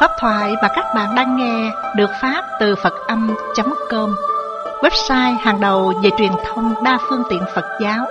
Pháp thoại mà các bạn đang nghe được phát từ Phật-âm.com, website hàng đầu về truyền thông đa phương tiện Phật giáo.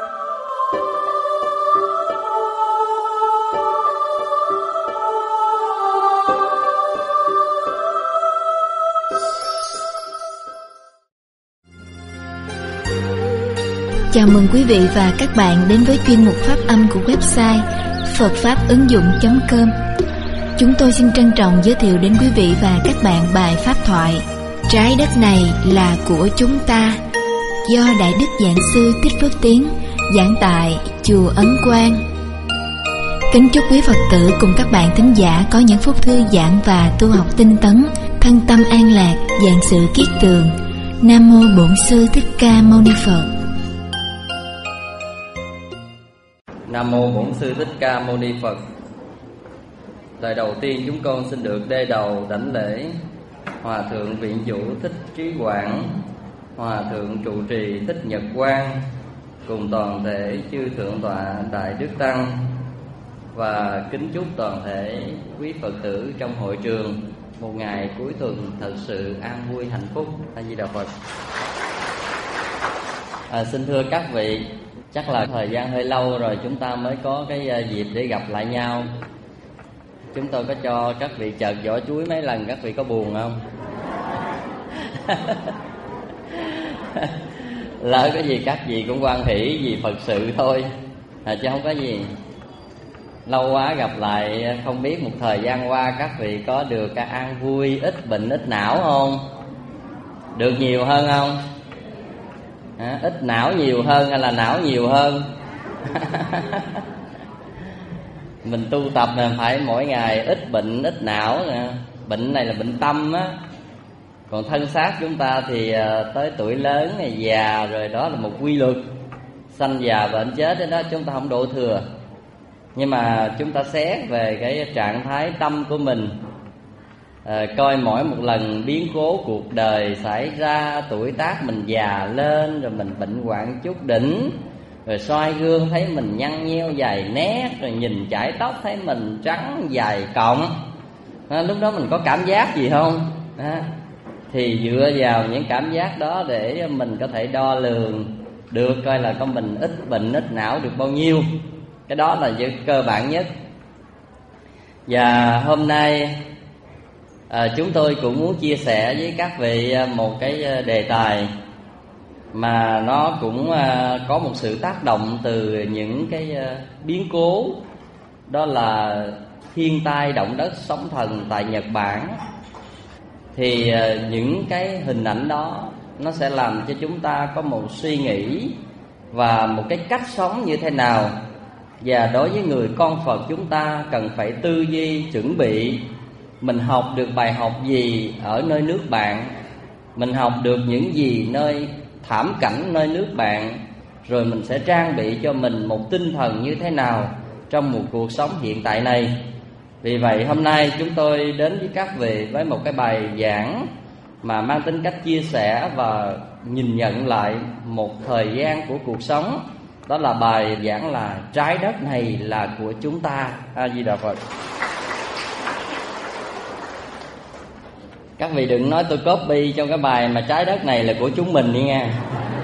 Chào mừng quý vị và các bạn đến với chuyên mục Pháp âm của website phậtfáp-ứng-dụng.com. Chúng tôi xin trân trọng giới thiệu đến quý vị và các bạn bài pháp thoại Trái đất này là của chúng ta, do Đại Đức Giảng Sư Thích Phước Tiến giảng tại Chùa Ấn Quang. Kính chúc quý Phật tử cùng các bạn thính giả có những phút thư giãn và tu học tinh tấn, thân tâm an lạc, vạn sự kiết tường. Nam mô Bổn Sư Thích Ca Mâu Ni Phật. Nam mô Bổn Sư Thích Ca Mâu Ni Phật. Lời đầu tiên chúng con xin được đê đầu đảnh lễ Hòa thượng Viện Chủ Thích Trí Quảng, Hòa thượng trụ trì Thích Nhật Quang, cùng toàn thể chư thượng tọa Đại Đức Tăng, và kính chúc toàn thể quý Phật tử trong hội trường một ngày cuối tuần thật sự an vui hạnh phúc. A Di Đà Phật. Xin thưa các vị, chắc là thời gian hơi lâu rồi chúng ta mới có cái dịp để gặp lại nhau. Chúng tôi có cho các vị chợt vỏ chuối mấy lần, các vị có buồn không? Lỡ cái gì các vị cũng hoan hỷ vì Phật sự thôi, chứ không có gì. Lâu quá gặp lại, không biết một thời gian qua các vị có được an vui, ít bệnh ít não không? Được nhiều hơn không? Ít não nhiều hơn hay là não nhiều hơn? Mình tu tập là phải mỗi ngày ít bệnh ít não. Bệnh này là bệnh tâm á. Còn thân xác chúng ta thì tới tuổi lớn này, già rồi, đó là một quy luật. Sanh già bệnh chết đó chúng ta không đổ thừa. Nhưng mà chúng ta xét về cái trạng thái tâm của mình, coi mỗi một lần biến cố cuộc đời xảy ra, tuổi tác mình già lên, rồi mình bệnh hoạn chút đỉnh, rồi soi gương thấy mình nhăn nheo dài nét, rồi nhìn chải tóc thấy mình trắng dài cọng. Lúc đó mình có cảm giác gì không? Thì dựa vào những cảm giác đó để mình có thể đo lường được coi là con mình ít bệnh ít não được bao nhiêu. Cái đó là việc cơ bản nhất. Và hôm nay chúng tôi cũng muốn chia sẻ với các vị một cái đề tài mà nó cũng có một sự tác động từ những cái biến cố, đó là thiên tai động đất sóng thần tại Nhật Bản. Thì những cái hình ảnh đó nó sẽ làm cho chúng ta có một suy nghĩ và một cái cách sống như thế nào. Và đối với người con Phật, chúng ta cần phải tư duy chuẩn bị. Mình học được bài học gì ở nơi nước bạn, mình học được những gì nơi thảm cảnh nơi nước bạn, rồi mình sẽ trang bị cho mình một tinh thần như thế nào trong một cuộc sống hiện tại này. Vì vậy hôm nay chúng tôi đến với các vị với một cái bài giảng mà mang tính cách chia sẻ và nhìn nhận lại một thời gian của cuộc sống. Đó là bài giảng là Trái đất này là của chúng ta. A Di Đà Phật. Các vị đừng nói tôi copy trong cái bài mà trái đất này là của chúng mình đi nha.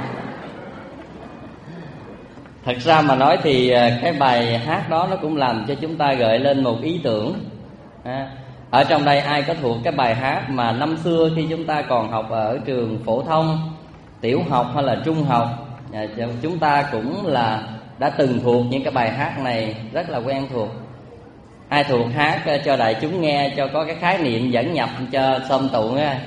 Thật ra mà nói thì cái bài hát đó nó cũng làm cho chúng ta gợi lên một ý tưởng. Ở trong đây ai có thuộc cái bài hát mà năm xưa khi chúng ta còn học ở trường phổ thông, tiểu học hay là trung học, chúng ta cũng là đã từng thuộc những cái bài hát này rất là quen thuộc. Ai thuộc hát cho đại chúng nghe, cho có cái khái niệm dẫn nhập cho xôm tụ nghe.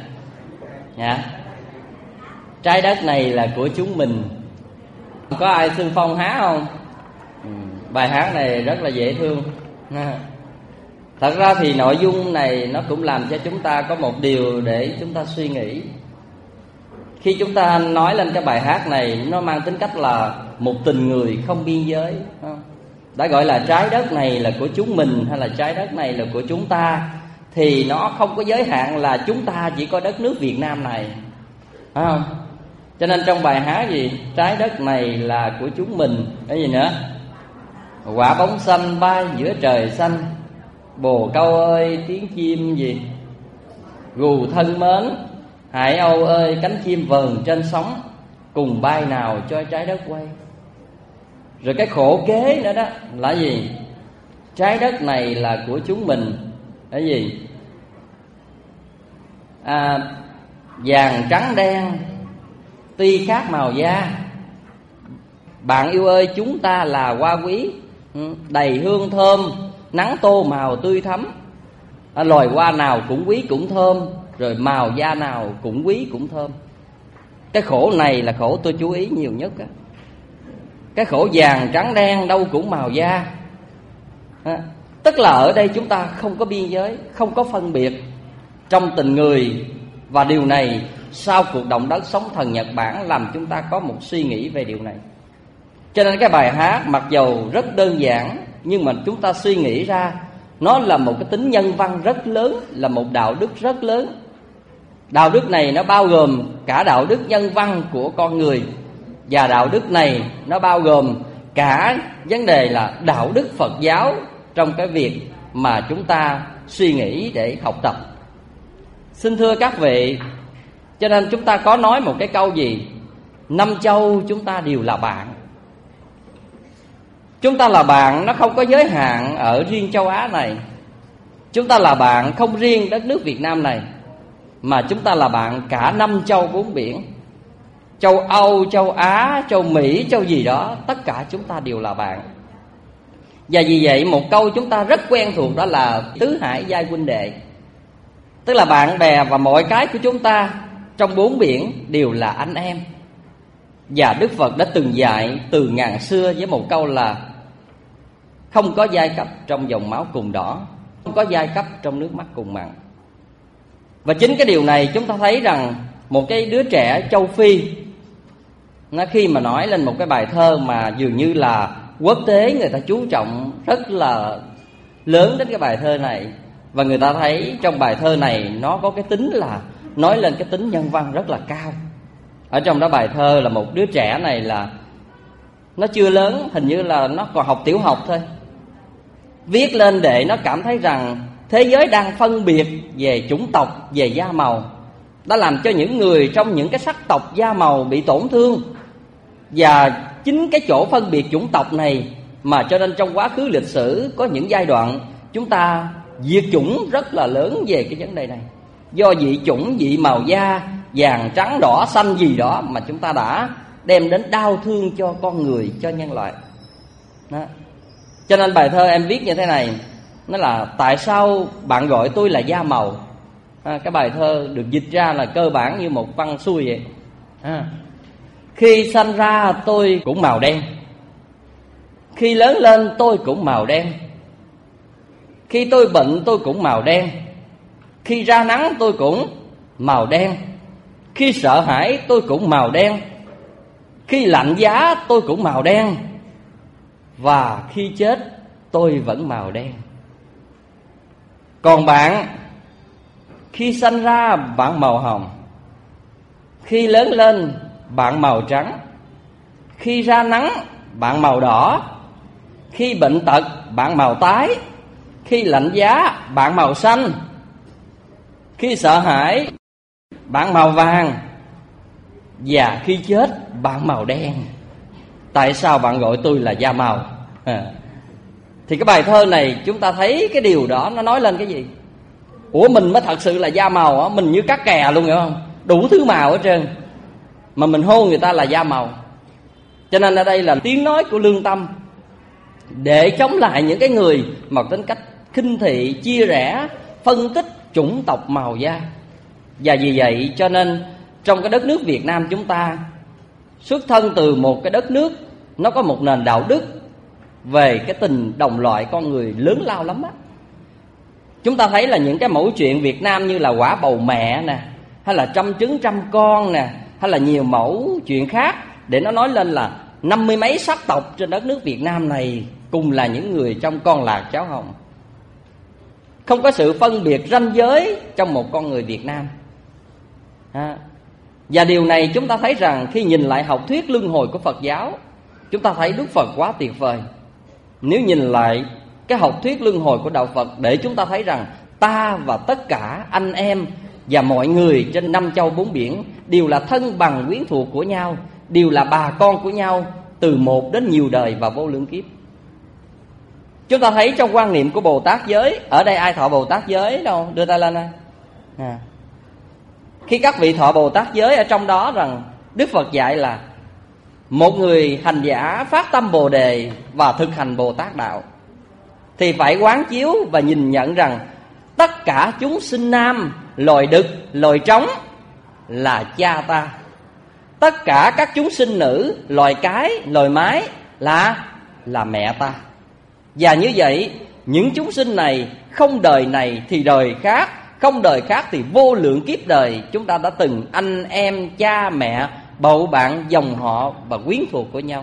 Trái đất này là của chúng mình. Có ai xưng phong hát không? Bài hát này rất là dễ thương. Thật ra thì nội dung này nó cũng làm cho chúng ta có một điều để chúng ta suy nghĩ. Khi chúng ta nói lên cái bài hát này, nó mang tính cách là một tình người không biên giới. Đã gọi là trái đất này là của chúng mình hay là trái đất này là của chúng ta, thì nó không có giới hạn là chúng ta chỉ có đất nước Việt Nam này, phải không? Cho nên trong bài hát gì? Trái đất này là của chúng mình. Cái gì nữa? Quả bóng xanh bay giữa trời xanh, Bồ câu ơi tiếng chim gì gù thân mến, hải âu ơi cánh chim vờn trên sóng, cùng bay nào cho trái đất quay. Rồi cái khổ kế nữa đó là gì? Trái đất này là của chúng mình. Cái gì? Vàng trắng đen tuy khác màu da, bạn yêu ơi chúng ta là hoa quý, đầy hương thơm, nắng tô màu tươi thắm. Loài hoa nào cũng quý cũng thơm, rồi màu da nào cũng quý cũng thơm. Cái khổ này là khổ tôi chú ý nhiều nhất á. Cái khổ vàng trắng đen đâu cũng màu da. Tức là ở đây chúng ta không có biên giới, không có phân biệt trong tình người. Và điều này sau cuộc động đất sóng thần Nhật Bản làm chúng ta có một suy nghĩ về điều này. Cho nên cái bài hát mặc dầu rất đơn giản, nhưng mà chúng ta suy nghĩ ra nó là một cái tính nhân văn rất lớn, là một đạo đức rất lớn. Đạo đức này nó bao gồm cả đạo đức nhân văn của con người, và đạo đức này nó bao gồm cả vấn đề là đạo đức Phật giáo trong cái việc mà chúng ta suy nghĩ để học tập. Xin thưa các vị, cho nên chúng ta có nói một cái câu gì? Năm châu chúng ta đều là bạn. Chúng ta là bạn, nó không có giới hạn ở riêng châu Á này. Chúng ta là bạn không riêng đất nước Việt Nam này, mà chúng ta là bạn cả năm châu bốn biển. Châu Âu, châu Á, châu Mỹ, châu gì đó, tất cả chúng ta đều là bạn. Và vì vậy một câu chúng ta rất quen thuộc đó là tứ hải giai huynh đệ. Tức là bạn bè và mọi cái của chúng ta trong bốn biển đều là anh em. Và Đức Phật đã từng dạy từ ngàn xưa với một câu là không có giai cấp trong dòng máu cùng đỏ, không có giai cấp trong nước mắt cùng mặn. Và chính cái điều này chúng ta thấy rằng một cái đứa trẻ châu Phi, nó khi mà nói lên một cái bài thơ mà dường như là quốc tế người ta chú trọng rất là lớn đến cái bài thơ này, và người ta thấy trong bài thơ này nó có cái tính là nói lên cái tính nhân văn rất là cao. Ở trong đó bài thơ là một đứa trẻ này là nó chưa lớn, hình như là nó còn học tiểu học thôi, viết lên để nó cảm thấy rằng thế giới đang phân biệt về chủng tộc, về da màu, đã làm cho những người trong những cái sắc tộc da màu bị tổn thương. Và chính cái chỗ phân biệt chủng tộc này mà cho nên trong quá khứ lịch sử có những giai đoạn chúng ta diệt chủng rất là lớn về cái vấn đề này. Do dị chủng, dị màu da, vàng, trắng, đỏ, xanh gì đó mà chúng ta đã đem đến đau thương cho con người, cho nhân loại đó. Cho nên bài thơ em viết như thế này, nó là tại sao bạn gọi tôi là da màu. Cái bài thơ được dịch ra là cơ bản như một văn xuôi vậy. Khi sanh ra tôi cũng màu đen, khi lớn lên tôi cũng màu đen, khi tôi bệnh tôi cũng màu đen, khi ra nắng tôi cũng màu đen, khi sợ hãi tôi cũng màu đen, khi lạnh giá tôi cũng màu đen, và khi chết tôi vẫn màu đen. Còn bạn, khi sanh ra bạn màu hồng, khi lớn lên bạn màu trắng, khi ra nắng bạn màu đỏ, khi bệnh tật bạn màu tái, khi lạnh giá bạn màu xanh, khi sợ hãi bạn màu vàng, và khi chết bạn màu đen. Tại sao bạn gọi tôi là da màu? Thì cái bài thơ này chúng ta thấy cái điều đó nó nói lên cái gì? Ủa mình mới thật sự là da màu á, mình như cá kè luôn, hiểu không? Đủ thứ màu hết trơn, mà mình hô người ta là da màu. Cho nên ở đây là tiếng nói của lương tâm để chống lại những cái người mà tính cách khinh thị, chia rẽ, phân tích chủng tộc màu da. Và vì vậy cho nên trong cái đất nước Việt Nam chúng ta xuất thân từ một cái đất nước nó có một nền đạo đức về cái tình đồng loại con người lớn lao lắm á. Chúng ta thấy là những cái mẫu chuyện Việt Nam như là quả bầu mẹ nè, hay là trăm trứng trăm con nè, hay là nhiều mẫu chuyện khác để nó nói lên là 50 mấy sắc tộc trên đất nước Việt Nam này cùng là những người trong con lạc cháo hồng. Không có sự phân biệt ranh giới trong một con người Việt Nam. Và điều này chúng ta thấy rằng khi nhìn lại học thuyết luân hồi của Phật giáo, chúng ta thấy Đức Phật quá tuyệt vời. Nếu nhìn lại cái học thuyết luân hồi của đạo Phật để chúng ta thấy rằng ta và tất cả anh em và mọi người trên 5 châu 4 biển đều là thân bằng quyến thuộc của nhau, đều là bà con của nhau từ một đến nhiều đời và vô lượng kiếp. Chúng ta thấy trong quan niệm của Bồ Tát giới, ở đây ai thọ Bồ Tát giới đâu? Đưa tay lên đây. Khi các vị thọ Bồ Tát giới, ở trong đó rằng Đức Phật dạy là một người hành giả phát tâm Bồ Đề và thực hành Bồ Tát đạo thì phải quán chiếu và nhìn nhận rằng tất cả chúng sinh nam, loài đực, loài trống là cha ta. Tất cả các chúng sinh nữ, loài cái, loài mái là mẹ ta. Và như vậy, những chúng sinh này không đời này thì đời khác, không đời khác thì vô lượng kiếp đời chúng ta đã từng anh em, cha mẹ, bầu bạn, dòng họ và quyến thuộc của nhau.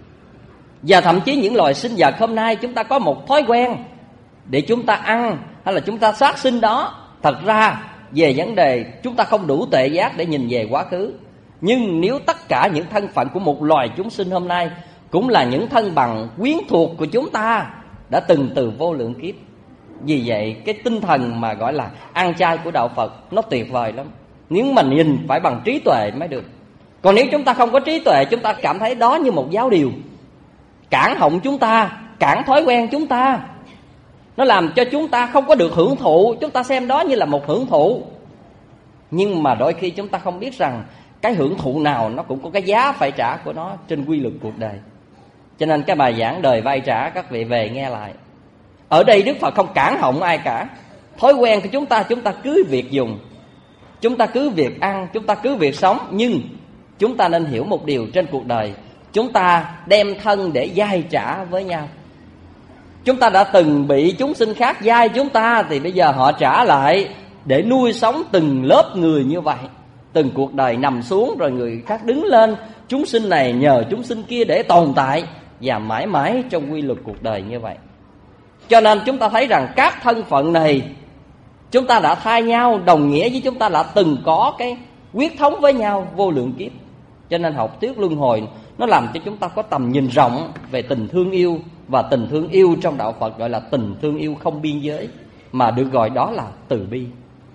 Và thậm chí những loài sinh vật hôm nay chúng ta có một thói quen để chúng ta ăn hay là chúng ta sát sinh đó. Thật ra về vấn đề chúng ta không đủ tuệ giác để nhìn về quá khứ. Nhưng nếu tất cả những thân phận của một loài chúng sinh hôm nay cũng là những thân bằng quyến thuộc của chúng ta đã từng từ vô lượng kiếp. Vì vậy cái tinh thần mà gọi là ăn chay của đạo Phật nó tuyệt vời lắm. Nếu mà nhìn phải bằng trí tuệ mới được. Còn nếu chúng ta không có trí tuệ, chúng ta cảm thấy đó như một giáo điều cản họng chúng ta, cản thói quen chúng ta. Nó làm cho chúng ta không có được hưởng thụ. Chúng ta xem đó như là một hưởng thụ. Nhưng mà đôi khi chúng ta không biết rằng cái hưởng thụ nào nó cũng có cái giá phải trả của nó trên quy luật cuộc đời. Cho nên cái bài giảng đời vay trả các vị về nghe lại. Ở đây Đức Phật không cản họng ai cả. Thói quen của chúng ta cứ việc dùng, chúng ta cứ việc ăn, chúng ta cứ việc sống. Nhưng chúng ta nên hiểu một điều trên cuộc đời, chúng ta đem thân để vay trả với nhau. Chúng ta đã từng bị chúng sinh khác vay chúng ta, thì bây giờ họ trả lại để nuôi sống từng lớp người như vậy. Từng cuộc đời nằm xuống rồi người khác đứng lên. Chúng sinh này nhờ chúng sinh kia để tồn tại và mãi mãi trong quy luật cuộc đời như vậy. Cho nên chúng ta thấy rằng các thân phận này chúng ta đã thay nhau, đồng nghĩa với chúng ta đã từng có cái quyết thống với nhau vô lượng kiếp. Cho nên học thuyết luân hồi nó làm cho chúng ta có tầm nhìn rộng về tình thương yêu. Và tình thương yêu trong đạo Phật gọi là tình thương yêu không biên giới, mà được gọi đó là từ bi.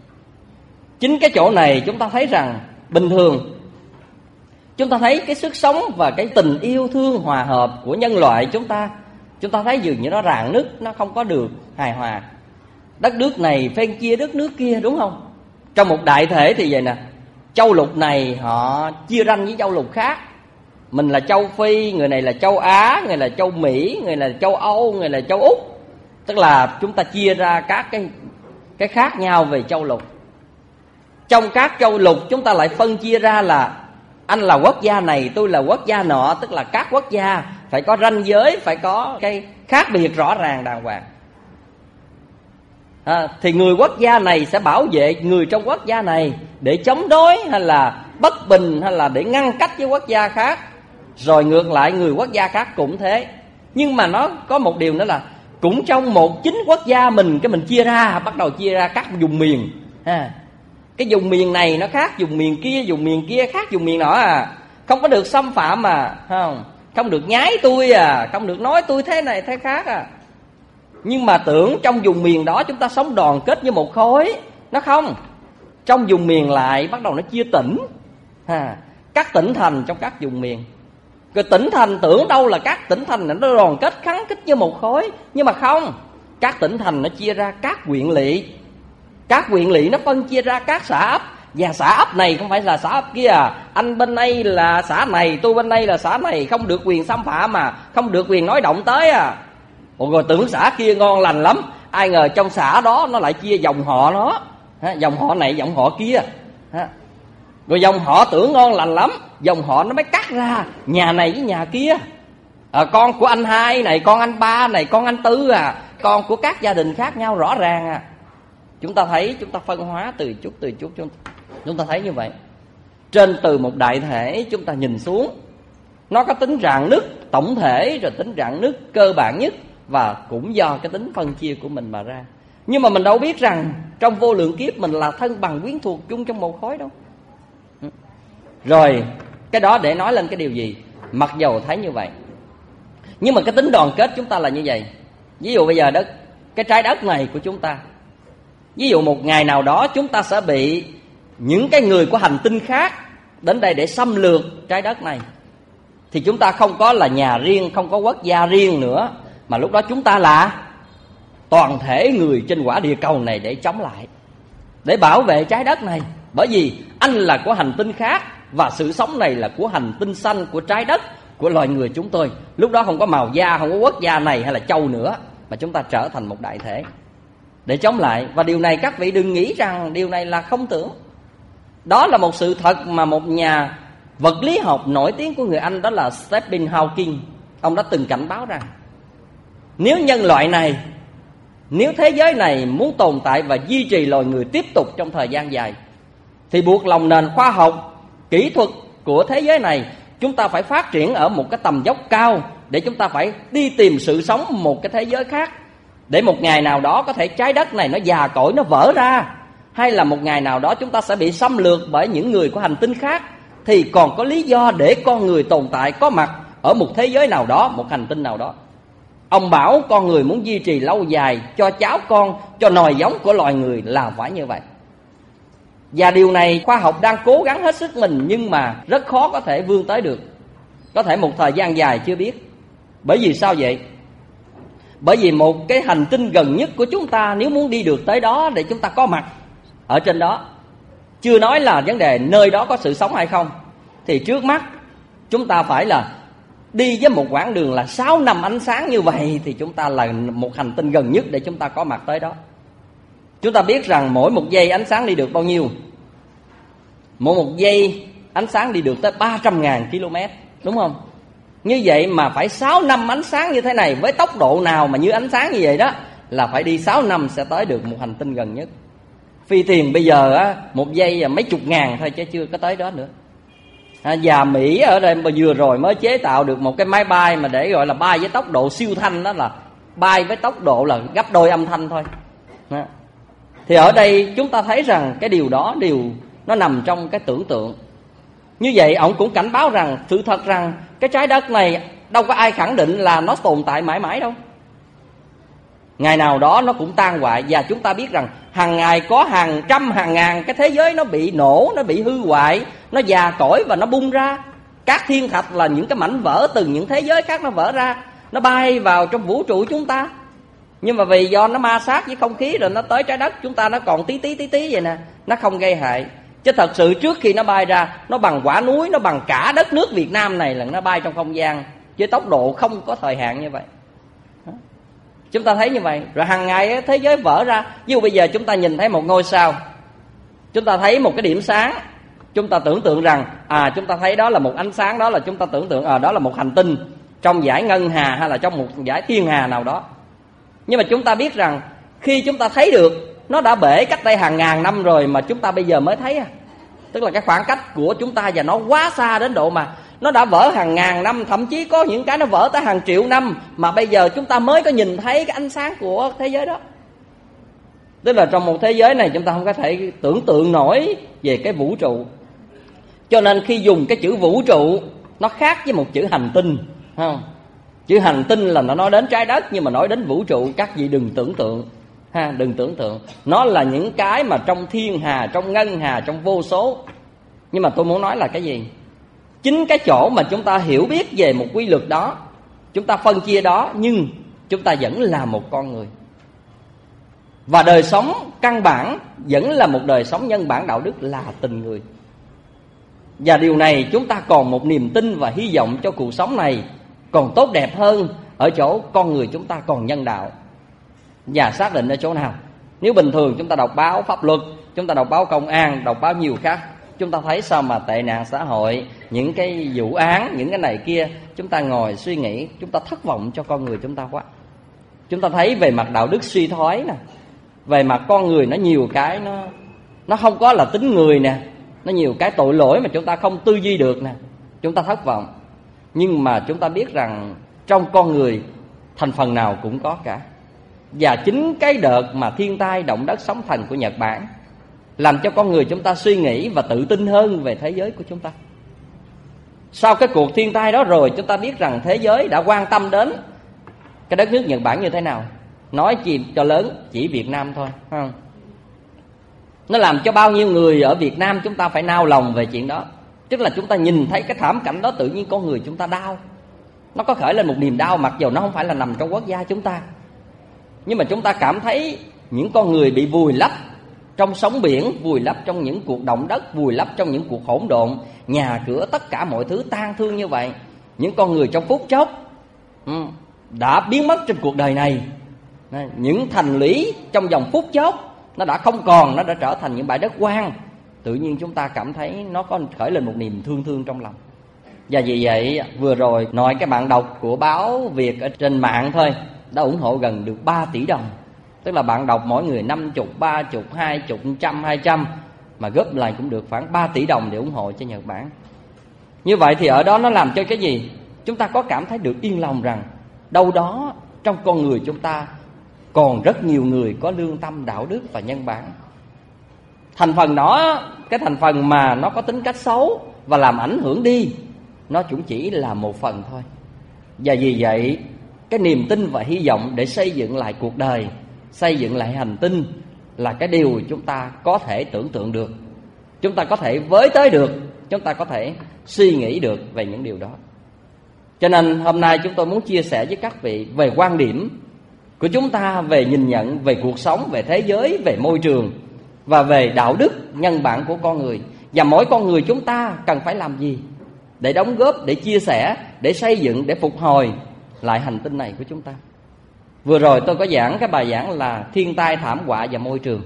Chính cái chỗ này chúng ta thấy rằng bình thường chúng ta thấy cái sức sống và cái tình yêu thương hòa hợp của nhân loại chúng ta thấy dường như nó rạn nứt, nó không có được hài hòa. Đất nước này phen chia đất nước kia, đúng không? Trong một đại thể thì vậy nè, châu lục này họ chia ranh với châu lục khác. Mình là châu Phi, người này là châu Á, người là châu Mỹ, người là châu Âu, người là châu Úc. Tức là chúng ta chia ra các cái khác nhau về châu lục. Trong các châu lục chúng ta lại phân chia ra là anh là quốc gia này, tôi là quốc gia nọ. Tức là các quốc gia phải có ranh giới, phải có cái khác biệt rõ ràng đàng hoàng. Thì người quốc gia này sẽ bảo vệ người trong quốc gia này để chống đối hay là bất bình hay là để ngăn cách với quốc gia khác. Rồi ngược lại người quốc gia khác cũng thế. Nhưng mà nó có một điều nữa là cũng trong một chính quốc gia mình, cái mình chia ra, bắt đầu chia ra các vùng miền. Cái vùng miền này nó khác vùng miền kia khác vùng miền nọ không có được xâm phạm không được nhái tôi không được nói tôi thế này thế khác Nhưng mà tưởng trong vùng miền đó chúng ta sống đoàn kết như một khối. Nó không. Trong vùng miền lại bắt đầu nó chia tỉnh, các tỉnh thành trong các vùng miền. Rồi tỉnh thành tưởng đâu là các tỉnh thành này nó đoàn kết khắng khích như một khối. Nhưng mà không. Các tỉnh thành nó chia ra các huyện lỵ. Các huyện lỵ nó phân chia ra các xã ấp. Và xã ấp này không phải là xã ấp kia Anh bên đây là xã này, tôi bên đây là xã này. Không được quyền xâm phạm không được quyền nói động tới Rồi tưởng xã kia ngon lành lắm. Ai ngờ trong xã đó nó lại chia dòng họ nó, dòng họ này dòng họ kia. Rồi dòng họ tưởng ngon lành lắm, dòng họ nó mới cắt ra nhà này với nhà kia. Con của anh hai này, con anh ba này, con anh tư con của các gia đình khác nhau rõ ràng Chúng ta thấy, chúng ta phân hóa từ chút chúng ta thấy như vậy. Trên từ một đại thể chúng ta nhìn xuống, nó có tính rạn nứt tổng thể, rồi tính rạn nứt cơ bản nhất, và cũng do cái tính phân chia của mình mà ra. Nhưng mà mình đâu biết rằng trong vô lượng kiếp mình là thân bằng quyến thuộc chung trong một khối đâu. Rồi cái đó để nói lên cái điều gì? Mặc dầu thấy như vậy, nhưng mà cái tính đoàn kết chúng ta là như vậy. Ví dụ bây giờ cái trái đất này của chúng ta, ví dụ một ngày nào đó chúng ta sẽ bị những cái người của hành tinh khác đến đây để xâm lược trái đất này, thì chúng ta không có là nhà riêng, không có quốc gia riêng nữa, mà lúc đó chúng ta là toàn thể người trên quả địa cầu này để chống lại, để bảo vệ trái đất này. Bởi vì anh là của hành tinh khác và sự sống này là của hành tinh xanh, của trái đất, của loài người chúng tôi. Lúc đó không có màu da, không có quốc gia này hay là châu nữa, mà chúng ta trở thành một đại thể để chống lại. Và điều này các vị đừng nghĩ rằng điều này là không tưởng. Đó là một sự thật mà một nhà vật lý học nổi tiếng của người Anh, đó là Stephen Hawking, ông đã từng cảnh báo rằng nếu nhân loại này, nếu thế giới này muốn tồn tại và duy trì loài người tiếp tục trong thời gian dài, thì buộc lòng nền khoa học, kỹ thuật của thế giới này chúng ta phải phát triển ở một cái tầm dốc cao, để chúng ta phải đi tìm sự sống một cái thế giới khác, để một ngày nào đó có thể trái đất này nó già cỗi, nó vỡ ra, hay là một ngày nào đó chúng ta sẽ bị xâm lược bởi những người của hành tinh khác, thì còn có lý do để con người tồn tại, có mặt ở một thế giới nào đó, một hành tinh nào đó. Ông bảo con người muốn duy trì lâu dài cho cháu con, cho nòi giống của loài người là phải như vậy. Và điều này khoa học đang cố gắng hết sức mình, nhưng mà rất khó có thể vươn tới được. Có thể một thời gian dài chưa biết. Bởi vì sao vậy? Bởi vì một cái hành tinh gần nhất của chúng ta, nếu muốn đi được tới đó để chúng ta có mặt ở trên đó, chưa nói là vấn đề nơi đó có sự sống hay không, thì trước mắt chúng ta phải là đi với một quãng đường là 6 năm ánh sáng như vậy, thì chúng ta là một hành tinh gần nhất để chúng ta có mặt tới đó. Chúng ta biết rằng mỗi một giây ánh sáng đi được bao nhiêu? Mỗi một giây ánh sáng đi được tới 300.000 km, đúng không? Như vậy mà phải 6 năm ánh sáng như thế này, với tốc độ nào mà như ánh sáng như vậy đó, là phải đi 6 năm sẽ tới được một hành tinh gần nhất. Phi thuyền bây giờ á, một giây mấy chục ngàn thôi chứ chưa có tới đó nữa. Và Mỹ ở đây vừa rồi mới chế tạo được một cái máy bay mà để gọi là bay với tốc độ siêu thanh, đó là bay với tốc độ là gấp đôi âm thanh thôi. Thì ở đây chúng ta thấy rằng cái điều đó nó nằm trong cái tưởng tượng. Như vậy ông cũng cảnh báo rằng sự thật rằng cái trái đất này đâu có ai khẳng định là nó tồn tại mãi mãi đâu. Ngày nào đó nó cũng tan hoại. Và chúng ta biết rằng hàng ngày có hàng trăm hàng ngàn cái thế giới nó bị nổ, nó bị hư hoại, nó già cỗi và nó bung ra. Các thiên thạch là những cái mảnh vỡ từ những thế giới khác nó vỡ ra, nó bay vào trong vũ trụ chúng ta. Nhưng mà vì do nó ma sát với không khí rồi nó tới trái đất chúng ta, nó còn tí vậy nè, nó không gây hại. Chứ thật sự trước khi nó bay ra, nó bằng quả núi, nó bằng cả đất nước Việt Nam này là nó bay trong không gian với tốc độ không có thời hạn như vậy. Chúng ta thấy như vậy. Rồi hàng ngày thế giới vỡ ra. Ví dụ bây giờ chúng ta nhìn thấy một ngôi sao, chúng ta thấy một cái điểm sáng, chúng ta tưởng tượng rằng chúng ta thấy đó là một ánh sáng, đó là chúng ta tưởng tượng đó là một hành tinh trong dải ngân hà hay là trong một dải thiên hà nào đó. Nhưng mà chúng ta biết rằng khi chúng ta thấy được, nó đã bể cách đây hàng ngàn năm rồi mà chúng ta bây giờ mới thấy. Tức là cái khoảng cách của chúng ta và nó quá xa đến độ mà nó đã vỡ hàng ngàn năm, thậm chí có những cái nó vỡ tới hàng triệu năm mà bây giờ chúng ta mới có nhìn thấy cái ánh sáng của thế giới đó. Tức là trong một thế giới này chúng ta không có thể tưởng tượng nổi về cái vũ trụ. Cho nên khi dùng cái chữ vũ trụ, nó khác với một chữ hành tinh, không? Chữ hành tinh là nó nói đến trái đất, nhưng mà nói đến vũ trụ các vị đừng tưởng tượng, đừng tưởng tượng. Nó là những cái mà trong thiên hà, trong ngân hà, trong vô số. Nhưng mà tôi muốn nói là cái gì? Chính cái chỗ mà chúng ta hiểu biết về một quy luật đó, chúng ta phân chia đó, nhưng chúng ta vẫn là một con người. Và đời sống căn bản vẫn là một đời sống nhân bản đạo đức, là tình người. Và điều này chúng ta còn một niềm tin và hy vọng cho cuộc sống này còn tốt đẹp hơn ở chỗ con người chúng ta còn nhân đạo. Và xác định ở chỗ nào? Nếu bình thường chúng ta đọc báo pháp luật, chúng ta đọc báo công an, đọc báo nhiều khác, chúng ta thấy sao mà tệ nạn xã hội, những cái vụ án, những cái này kia, chúng ta ngồi suy nghĩ, chúng ta thất vọng cho con người chúng ta quá. Chúng ta thấy về mặt đạo đức suy thoái nè, về mặt con người nó nhiều cái nó không có là tính người nè, nó nhiều cái tội lỗi mà chúng ta không tư duy được nè, chúng ta thất vọng. Nhưng mà chúng ta biết rằng trong con người thành phần nào cũng có cả. Và chính cái đợt mà thiên tai động đất sóng thần của Nhật Bản làm cho con người chúng ta suy nghĩ và tự tin hơn về thế giới của chúng ta. Sau cái cuộc thiên tai đó rồi, chúng ta biết rằng thế giới đã quan tâm đến Cái đất nước Nhật Bản như thế nào? Nói chi cho lớn, chỉ Việt Nam thôi, phải không? Nó làm cho bao nhiêu người ở Việt Nam chúng ta phải nao lòng về chuyện đó. Tức là chúng ta nhìn thấy cái thảm cảnh đó, tự nhiên con người chúng ta đau. Nó có khởi lên một niềm đau, mặc dù nó không phải là nằm trong quốc gia chúng ta, nhưng mà chúng ta cảm thấy những con người bị vùi lấp trong sóng biển, vùi lấp trong những cuộc động đất, vùi lấp trong những cuộc hỗn độn, nhà cửa tất cả mọi thứ tang thương như vậy. Những con người trong phút chốc đã biến mất trên cuộc đời này. Những thành lũy trong vòng phút chốc nó đã không còn, nó đã trở thành những bãi đất hoang. Tự nhiên chúng ta cảm thấy nó có khởi lên một niềm thương trong lòng. Và vì vậy vừa rồi nội cái bạn đọc của báo Việt ở trên mạng thôi đã ủng hộ gần được 3 tỷ đồng. Tức là bạn đọc mỗi người 50, 30, 20, 100, 200, mà góp lại cũng được khoảng 3 tỷ đồng để ủng hộ cho Nhật Bản. Như vậy thì ở đó nó làm cho cái gì? Chúng ta có cảm thấy được yên lòng rằng đâu đó trong con người chúng ta còn rất nhiều người có lương tâm, đạo đức và nhân bản. Thành phần đó, cái thành phần mà nó có tính cách xấu và làm ảnh hưởng đi, nó cũng chỉ là một phần thôi. Và vì vậy cái niềm tin và hy vọng để xây dựng lại cuộc đời, xây dựng lại hành tinh là cái điều chúng ta có thể tưởng tượng được, chúng ta có thể với tới được, chúng ta có thể suy nghĩ được về những điều đó. Cho nên hôm nay chúng tôi muốn chia sẻ với các vị về quan điểm của chúng ta về nhìn nhận về cuộc sống, về thế giới, về môi trường và về đạo đức nhân bản của con người. Và mỗi con người chúng ta cần phải làm gì để đóng góp, để chia sẻ, để xây dựng, để phục hồi lại hành tinh này của chúng ta. Vừa rồi tôi có giảng cái bài giảng là thiên tai, thảm họa và môi trường.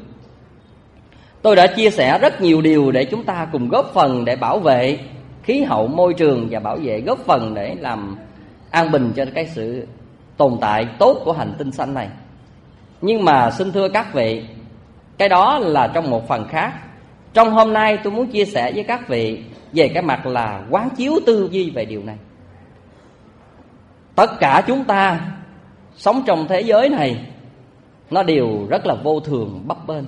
Tôi đã chia sẻ rất nhiều điều để chúng ta cùng góp phần để bảo vệ khí hậu, môi trường và bảo vệ, góp phần để làm an bình cho cái sự tồn tại tốt của hành tinh xanh này. Nhưng mà xin thưa các vị, cái đó là trong một phần khác. Trong hôm nay tôi muốn chia sẻ với các vị về cái mặt là quán chiếu tư duy về điều này. Tất cả chúng ta sống trong thế giới này nó đều rất là vô thường, bấp bênh.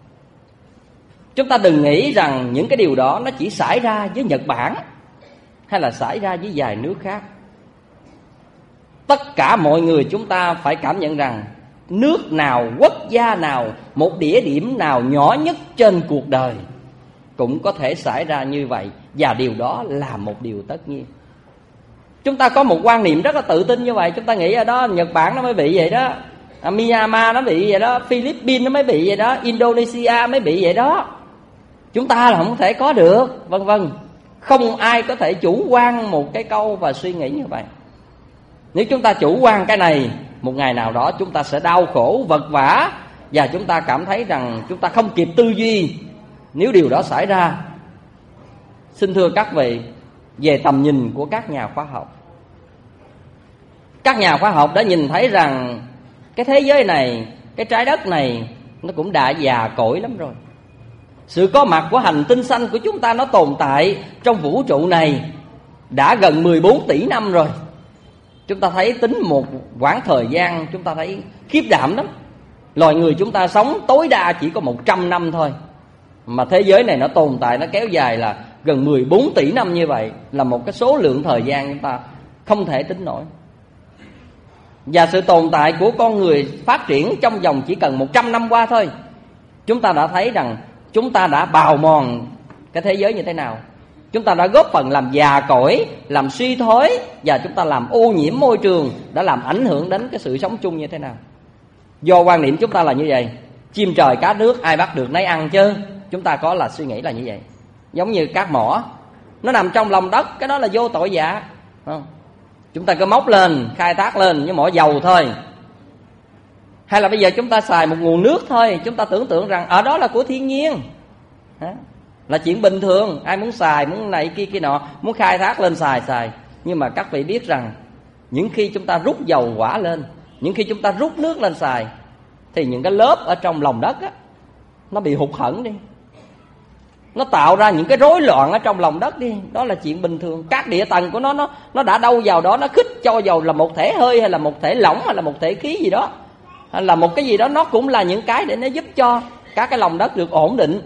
Chúng ta đừng nghĩ rằng những cái điều đó nó chỉ xảy ra với Nhật Bản hay là xảy ra với vài nước khác. Tất cả mọi người chúng ta phải cảm nhận rằng nước nào, quốc gia nào, một địa điểm nào nhỏ nhất trên cuộc đời cũng có thể xảy ra như vậy. Và điều đó là một điều tất nhiên. Chúng ta có một quan niệm rất là tự tin như vậy. Chúng ta nghĩ ở đó Nhật Bản nó mới bị vậy đó, Myanmar nó bị vậy đó, Philippines nó mới bị vậy đó, Indonesia mới bị vậy đó. Chúng ta là không thể có được, vân vân. Không ai có thể chủ quan một cái câu và suy nghĩ như vậy. Nếu chúng ta chủ quan cái này, một ngày nào đó chúng ta sẽ đau khổ, vật vã, và chúng ta cảm thấy rằng chúng ta không kịp tư duy nếu điều đó xảy ra. Xin thưa các vị, về tầm nhìn của các nhà khoa học, các nhà khoa học đã nhìn thấy rằng cái thế giới này, cái trái đất này nó cũng đã già cỗi lắm rồi. Sự có mặt của hành tinh xanh của chúng ta nó tồn tại trong vũ trụ này đã gần 14 tỷ năm rồi. Chúng ta thấy tính một quãng thời gian chúng ta thấy khiếp đảm lắm. Loài người chúng ta sống tối đa chỉ có 100 năm thôi, mà thế giới này nó tồn tại, nó kéo dài là gần 14 tỷ năm như vậy, là một cái số lượng thời gian chúng ta không thể tính nổi. Và sự tồn tại của con người phát triển trong vòng chỉ cần 100 năm qua thôi, chúng ta đã thấy rằng chúng ta đã bào mòn cái thế giới như thế nào. Chúng ta đã góp phần làm già cỗi, làm suy thoái, và chúng ta làm ô nhiễm môi trường, đã làm ảnh hưởng đến cái sự sống chung như thế nào. Do quan niệm chúng ta là như vậy, chim trời cá nước ai bắt được nấy ăn chứ. Chúng ta có là suy nghĩ là như vậy. Giống như các mỏ, nó nằm trong lòng đất, cái đó là vô tội vạ, không? Chúng ta cứ móc lên, khai thác lên như mỏ dầu thôi. Hay là bây giờ chúng ta xài một nguồn nước thôi, chúng ta tưởng tượng rằng ở đó là của thiên nhiên, là chuyện bình thường, ai muốn xài, muốn này kia kia nọ, muốn khai thác lên xài. Nhưng mà các vị biết rằng những khi chúng ta rút dầu hỏa lên, những khi chúng ta rút nước lên xài, thì những cái lớp ở trong lòng đất á, nó bị hụt hẫng đi, nó tạo ra những cái rối loạn ở trong lòng đất đi. Đó là chuyện bình thường. Các địa tầng của nó đã đâu vào đó, nó khích cho dầu là một thể hơi hay là một thể lỏng hay là một thể khí gì đó, hay là một cái gì đó, nó cũng là những cái để nó giúp cho các cái lòng đất được ổn định.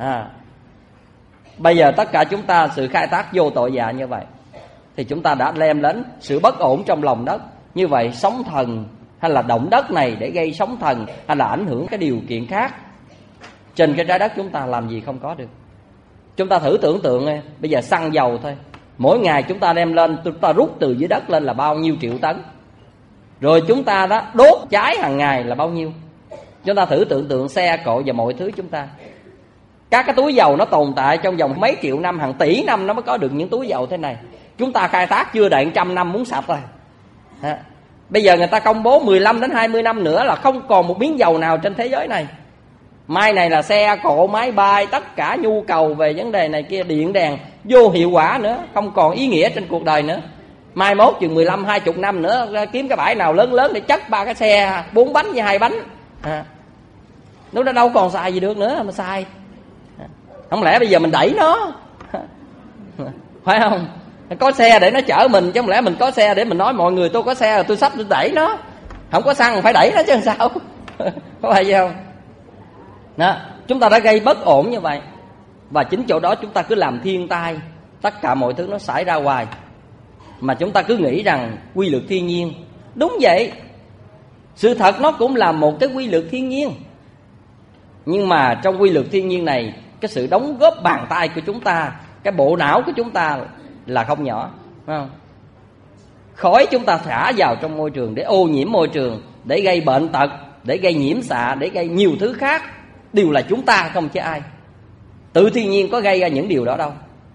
Bây giờ tất cả chúng ta sự khai thác vô tội vạ như vậy thì chúng ta đã đem đến sự bất ổn trong lòng đất. Như vậy sóng thần hay là động đất này để gây sóng thần hay là ảnh hưởng cái điều kiện khác trên cái trái đất chúng ta làm gì không có được. Chúng ta thử tưởng tượng bây giờ xăng dầu thôi, mỗi ngày chúng ta đem lên, chúng ta rút từ dưới đất lên là bao nhiêu triệu tấn, rồi chúng ta đó đốt cháy hàng ngày là bao nhiêu. Chúng ta thử tưởng tượng xe cộ và mọi thứ chúng ta. Các cái túi dầu nó tồn tại trong vòng mấy triệu năm, hàng tỷ năm nó mới có được những túi dầu thế này. Chúng ta khai thác chưa đầy 100 năm muốn sạch rồi. Bây giờ người ta công bố 15 đến 20 năm nữa là không còn một miếng dầu nào trên thế giới này. Mai này là xe cộ, máy bay, tất cả nhu cầu về vấn đề này kia, điện đèn vô hiệu quả nữa, không còn ý nghĩa trên cuộc đời nữa. Mai mốt chừng 15-20 năm nữa kiếm cái bãi nào lớn lớn để chất 3 cái xe 4 bánh với 2 bánh. Lúc đó đâu còn xài gì được nữa mà xài. Không lẽ bây giờ mình đẩy nó phải không? Có xe để nó chở mình, chứ không lẽ mình có xe để mình nói mọi người tôi có xe rồi tôi sắp tôi đẩy nó. Không có xăng phải đẩy nó chứ sao. Có phải gì không? Đó, chúng ta đã gây bất ổn như vậy. Và chính chỗ đó chúng ta cứ làm thiên tai, tất cả mọi thứ nó xảy ra hoài. Mà chúng ta cứ nghĩ rằng quy luật thiên nhiên. Đúng vậy, sự thật nó cũng là một cái quy luật thiên nhiên. Nhưng mà trong quy luật thiên nhiên này, cái sự đóng góp bàn tay của chúng ta, cái bộ não của chúng ta là không nhỏ, phải không? Khói chúng ta thả vào trong môi trường để ô nhiễm môi trường, để gây bệnh tật, để gây nhiễm xạ, để gây nhiều thứ khác, đều là chúng ta không chứ ai. Tự thiên nhiên có gây ra những điều đó đâu.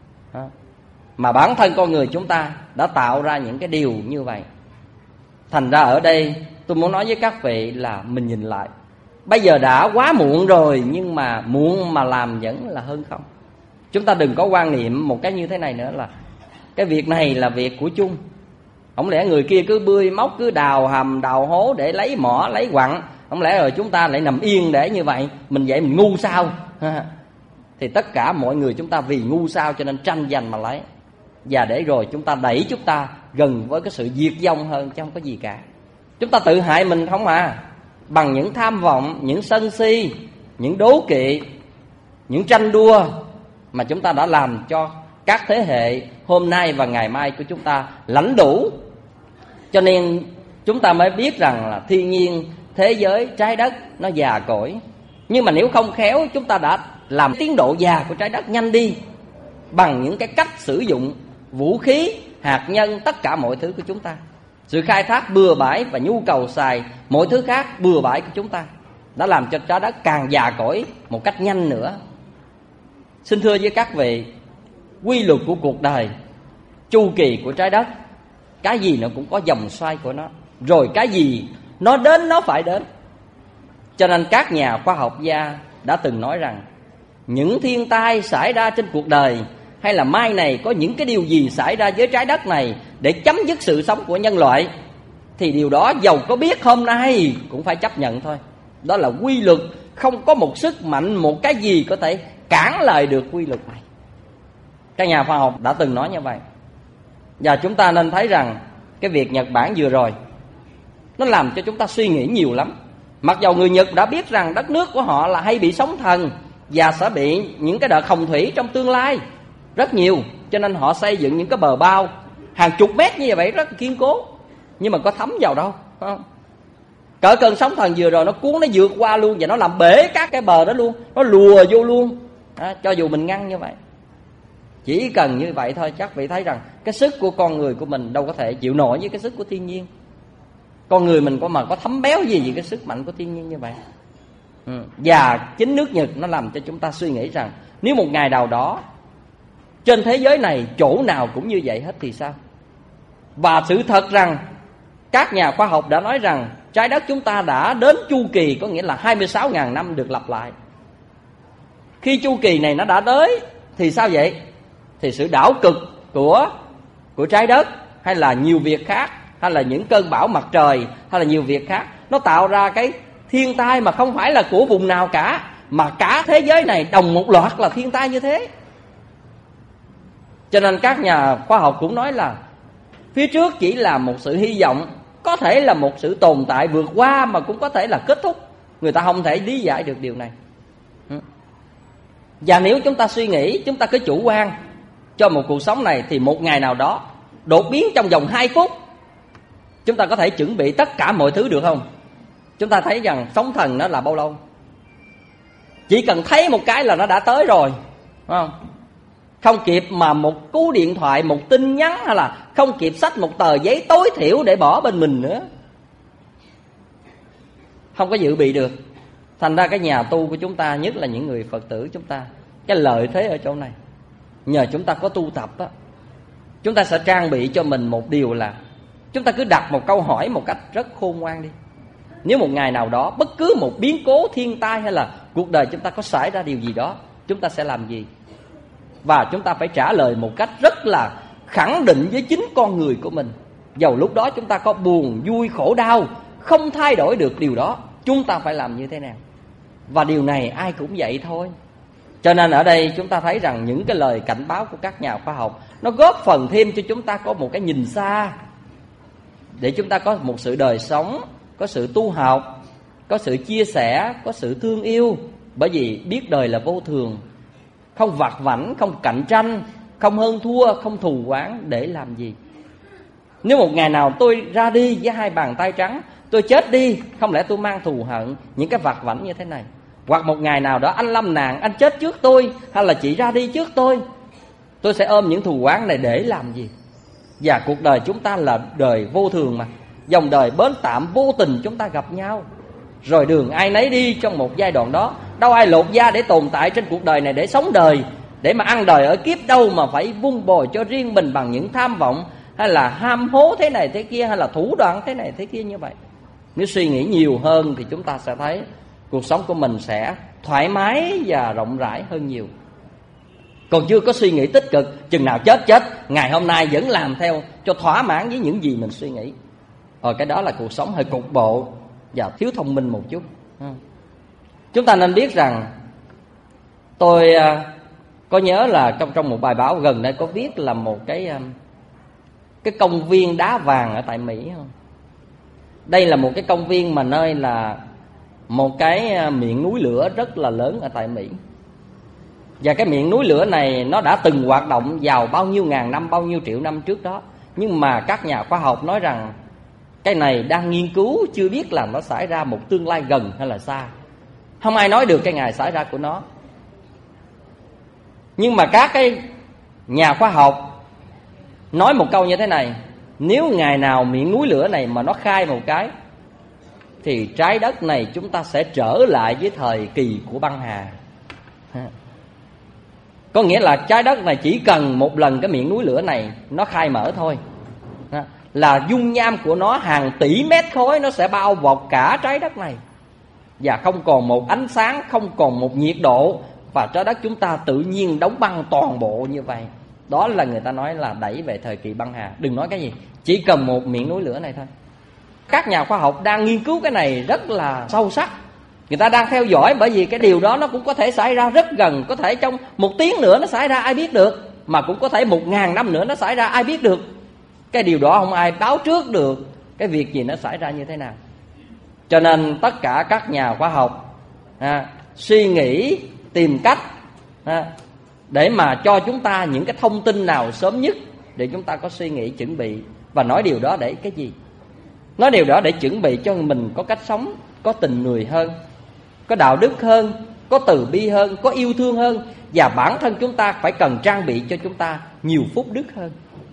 Mà bản thân con người chúng ta đã tạo ra những cái điều như vậy. Thành ra ở đây tôi muốn nói với các vị là mình nhìn lại. Bây giờ đã quá muộn rồi, nhưng mà muộn mà làm vẫn là hơn không. Chúng ta đừng có quan niệm một cái như thế này nữa là cái việc này là việc của chung. Không lẽ người kia cứ bươi móc, cứ đào hầm đào hố để lấy mỏ lấy quặng, không lẽ rồi chúng ta lại nằm yên để như vậy? Mình vậy mình ngu sao? Thì tất cả mọi người chúng ta vì ngu sao cho nên tranh giành mà lấy. Và để rồi chúng ta đẩy chúng ta gần với cái sự diệt vong hơn, chứ không có gì cả. Chúng ta tự hại mình không à. Bằng những tham vọng, những sân si, những đố kỵ, những tranh đua mà chúng ta đã làm cho các thế hệ hôm nay và ngày mai của chúng ta lãnh đủ. Cho nên chúng ta mới biết rằng là thiên nhiên, thế giới, trái đất nó già cỗi. Nhưng mà nếu không khéo, chúng ta đã làm tiến độ già của trái đất nhanh đi bằng những cái cách sử dụng vũ khí, hạt nhân, tất cả mọi thứ của chúng ta. Sự khai thác bừa bãi và nhu cầu xài mọi thứ khác bừa bãi của chúng ta đã làm cho trái đất càng già cỗi một cách nhanh nữa. Xin thưa với các vị, quy luật của cuộc đời, chu kỳ của trái đất, cái gì nó cũng có vòng xoay của nó. Rồi cái gì nó đến nó phải đến. Cho nên các nhà khoa học gia đã từng nói rằng những thiên tai xảy ra trên cuộc đời, hay là mai này có những cái điều gì xảy ra với trái đất này để chấm dứt sự sống của nhân loại, thì điều đó dầu có biết hôm nay cũng phải chấp nhận thôi. Đó là quy luật, không có một sức mạnh, một cái gì có thể cản lại được quy luật này. Các nhà khoa học đã từng nói như vậy. Và chúng ta nên thấy rằng cái việc Nhật Bản vừa rồi nó làm cho chúng ta suy nghĩ nhiều lắm. Mặc dầu người Nhật đã biết rằng đất nước của họ là hay bị sóng thần và sẽ bị những cái đợt hồng thủy trong tương lai rất nhiều, cho nên họ xây dựng những cái bờ bao hàng chục mét như vậy rất kiên cố. Nhưng mà có thấm vào đâu, không? Cỡ cơn sóng thần vừa rồi nó cuốn, nó vượt qua luôn, và nó làm bể các cái bờ đó luôn, nó lùa vô luôn. Cho dù mình ngăn như vậy, chỉ cần như vậy thôi, chắc vị thấy rằng cái sức của con người của mình đâu có thể chịu nổi với cái sức của thiên nhiên. Con người mình có thấm béo gì về cái sức mạnh của thiên nhiên như vậy. Và chính nước Nhật nó làm cho chúng ta suy nghĩ rằng nếu một ngày nào đó trên thế giới này chỗ nào cũng như vậy hết thì sao? Và sự thật rằng các nhà khoa học đã nói rằng trái đất chúng ta đã đến chu kỳ, có nghĩa là 26.000 năm được lặp lại. Khi chu kỳ này nó đã tới thì sao vậy? Thì sự đảo cực của trái đất, hay là nhiều việc khác, hay là những cơn bão mặt trời, hay là nhiều việc khác, nó tạo ra cái thiên tai mà không phải là của vùng nào cả, mà cả thế giới này đồng một loạt là thiên tai như thế. Cho nên các nhà khoa học cũng nói là phía trước chỉ là một sự hy vọng, có thể là một sự tồn tại vượt qua, mà cũng có thể là kết thúc. Người ta không thể lý giải được điều này. Và nếu chúng ta suy nghĩ, chúng ta cứ chủ quan cho một cuộc sống này, thì một ngày nào đó đột biến trong vòng 2 phút Chúng ta có thể chuẩn bị tất cả mọi thứ được không? Chúng ta thấy rằng sóng thần nó là bao lâu? Chỉ cần thấy một cái là nó đã tới rồi, phải không? Không kịp mà một cú điện thoại, một tin nhắn, hay là không kịp xách một tờ giấy tối thiểu để bỏ bên mình nữa. Không có dự bị được. Thành ra cái nhà tu của chúng ta, nhất là những người Phật tử chúng ta, cái lợi thế ở chỗ này, nhờ chúng ta có tu tập á, chúng ta sẽ trang bị cho mình một điều là chúng ta cứ đặt một câu hỏi một cách rất khôn ngoan đi. Nếu một ngày nào đó bất cứ một biến cố thiên tai hay là cuộc đời chúng ta có xảy ra điều gì đó, chúng ta sẽ làm gì? Và chúng ta phải trả lời một cách rất là khẳng định với chính con người của mình. Dầu lúc đó chúng ta có buồn, vui, khổ đau, không thay đổi được điều đó, chúng ta phải làm như thế nào? Và điều này ai cũng vậy thôi. Cho nên ở đây chúng ta thấy rằng những cái lời cảnh báo của các nhà khoa học nó góp phần thêm cho chúng ta có một cái nhìn xa, để chúng ta có một sự đời sống, có sự tu học, có sự chia sẻ, có sự thương yêu. Bởi vì biết đời là vô thường, không vặt vãnh, không cạnh tranh, không hơn thua, không thù oán để làm gì. Nếu một ngày nào tôi ra đi với hai bàn tay trắng, tôi chết đi, không lẽ tôi mang thù hận những cái vặt vãnh như thế này? Hoặc một ngày nào đó anh lâm nạn, anh chết trước tôi, hay là chị ra đi trước tôi sẽ ôm những thù oán này để làm gì? Và cuộc đời chúng ta là đời vô thường mà, dòng đời bến tạm vô tình chúng ta gặp nhau, rồi đường ai nấy đi trong một giai đoạn đó. Đâu ai lột da để tồn tại trên cuộc đời này để sống đời, để mà ăn đời ở kiếp, đâu mà phải vun bồi cho riêng mình bằng những tham vọng, hay là ham hố thế này thế kia, hay là thủ đoạn thế này thế kia như vậy. Nếu suy nghĩ nhiều hơn thì chúng ta sẽ thấy cuộc sống của mình sẽ thoải mái và rộng rãi hơn nhiều. Còn chưa có suy nghĩ tích cực, chừng nào chết, ngày hôm nay vẫn làm theo cho thỏa mãn với những gì mình suy nghĩ. Cái đó là cuộc sống hơi cục bộ và thiếu thông minh một chút. Chúng ta nên biết rằng, tôi có nhớ là trong một bài báo gần đây có viết là một cái công viên đá vàng ở tại Mỹ không? Đây là một cái công viên mà nơi là một cái miệng núi lửa rất là lớn ở tại Mỹ. Và cái miệng núi lửa này nó đã từng hoạt động vào bao nhiêu ngàn năm, bao nhiêu triệu năm trước đó. Nhưng mà các nhà khoa học nói rằng cái này đang nghiên cứu, chưa biết là nó xảy ra một tương lai gần hay là xa. Không ai nói được cái ngày xảy ra của nó. Nhưng mà các cái nhà khoa học nói một câu như thế này: nếu ngày nào miệng núi lửa này mà nó khai một cái, thì trái đất này chúng ta sẽ trở lại với thời kỳ của băng hà. Có nghĩa là trái đất này chỉ cần một lần cái miệng núi lửa này nó khai mở thôi, là dung nham của nó hàng tỷ mét khối nó sẽ bao bọc cả trái đất này, và không còn một ánh sáng, không còn một nhiệt độ, và trái đất chúng ta tự nhiên đóng băng toàn bộ như vậy. Đó là người ta nói là đẩy về thời kỳ băng hà. Đừng nói cái gì, chỉ cần một miệng núi lửa này thôi. Các nhà khoa học đang nghiên cứu cái này rất là sâu sắc. Người ta đang theo dõi, bởi vì cái điều đó nó cũng có thể xảy ra rất gần. Có thể trong 1 tiếng nữa nó xảy ra, ai biết được. Mà cũng có thể 1000 năm nữa nó xảy ra, ai biết được. Cái điều đó không ai báo trước được cái việc gì nó xảy ra như thế nào. Cho nên tất cả các nhà khoa học suy nghĩ, tìm cách để mà cho chúng ta những cái thông tin nào sớm nhất, để chúng ta có suy nghĩ chuẩn bị. Và nói điều đó để cái gì? Nói điều đó để chuẩn bị cho mình có cách sống, có tình người hơn, có đạo đức hơn, có từ bi hơn, có yêu thương hơn. Và bản thân chúng ta phải cần trang bị cho chúng ta nhiều phúc đức hơn.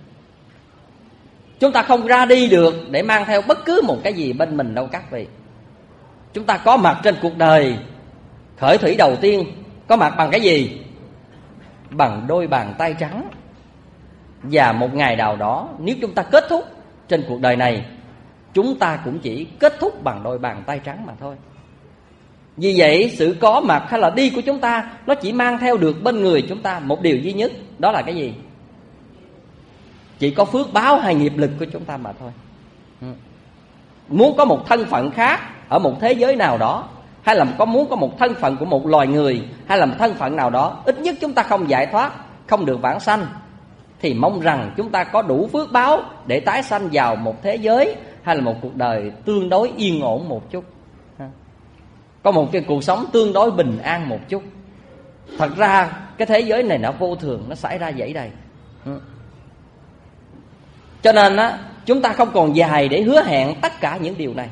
Chúng ta không ra đi được để mang theo bất cứ một cái gì bên mình đâu các vị. Chúng ta có mặt trên cuộc đời khởi thủy đầu tiên, có mặt bằng cái gì? Bằng đôi bàn tay trắng. Và một ngày nào đó, nếu chúng ta kết thúc trên cuộc đời này, chúng ta cũng chỉ kết thúc bằng đôi bàn tay trắng mà thôi. Vì vậy sự có mặt hay là đi của chúng ta, nó chỉ mang theo được bên người chúng ta một điều duy nhất. Đó là cái gì? Chỉ có phước báo hay nghiệp lực của chúng ta mà thôi. Muốn có một thân phận khác ở một thế giới nào đó, hay là muốn có một thân phận của một loài người, hay là một thân phận nào đó, ít nhất chúng ta không giải thoát, không được vãng sanh, thì mong rằng chúng ta có đủ phước báo để tái sanh vào một thế giới hay là một cuộc đời tương đối yên ổn một chút, có một cái cuộc sống tương đối bình an một chút. Thật ra cái thế giới này nó vô thường, nó xảy ra dẫy đầy. Cho nên á, chúng ta không còn dài để hứa hẹn tất cả những điều này.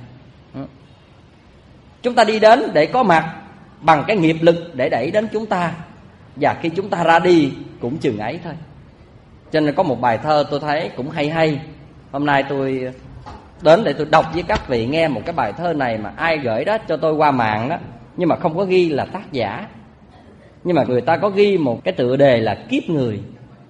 Chúng ta đi đến để có mặt bằng cái nghiệp lực để đẩy đến chúng ta, và khi chúng ta ra đi cũng chừng ấy thôi. Cho nên có một bài thơ tôi thấy cũng hay. Hôm nay tôi đến để tôi đọc với các vị nghe một cái bài thơ này mà ai gửi đó cho tôi qua mạng đó, nhưng mà không có ghi là tác giả, nhưng mà người ta có ghi một cái tựa đề là Kiếp Người.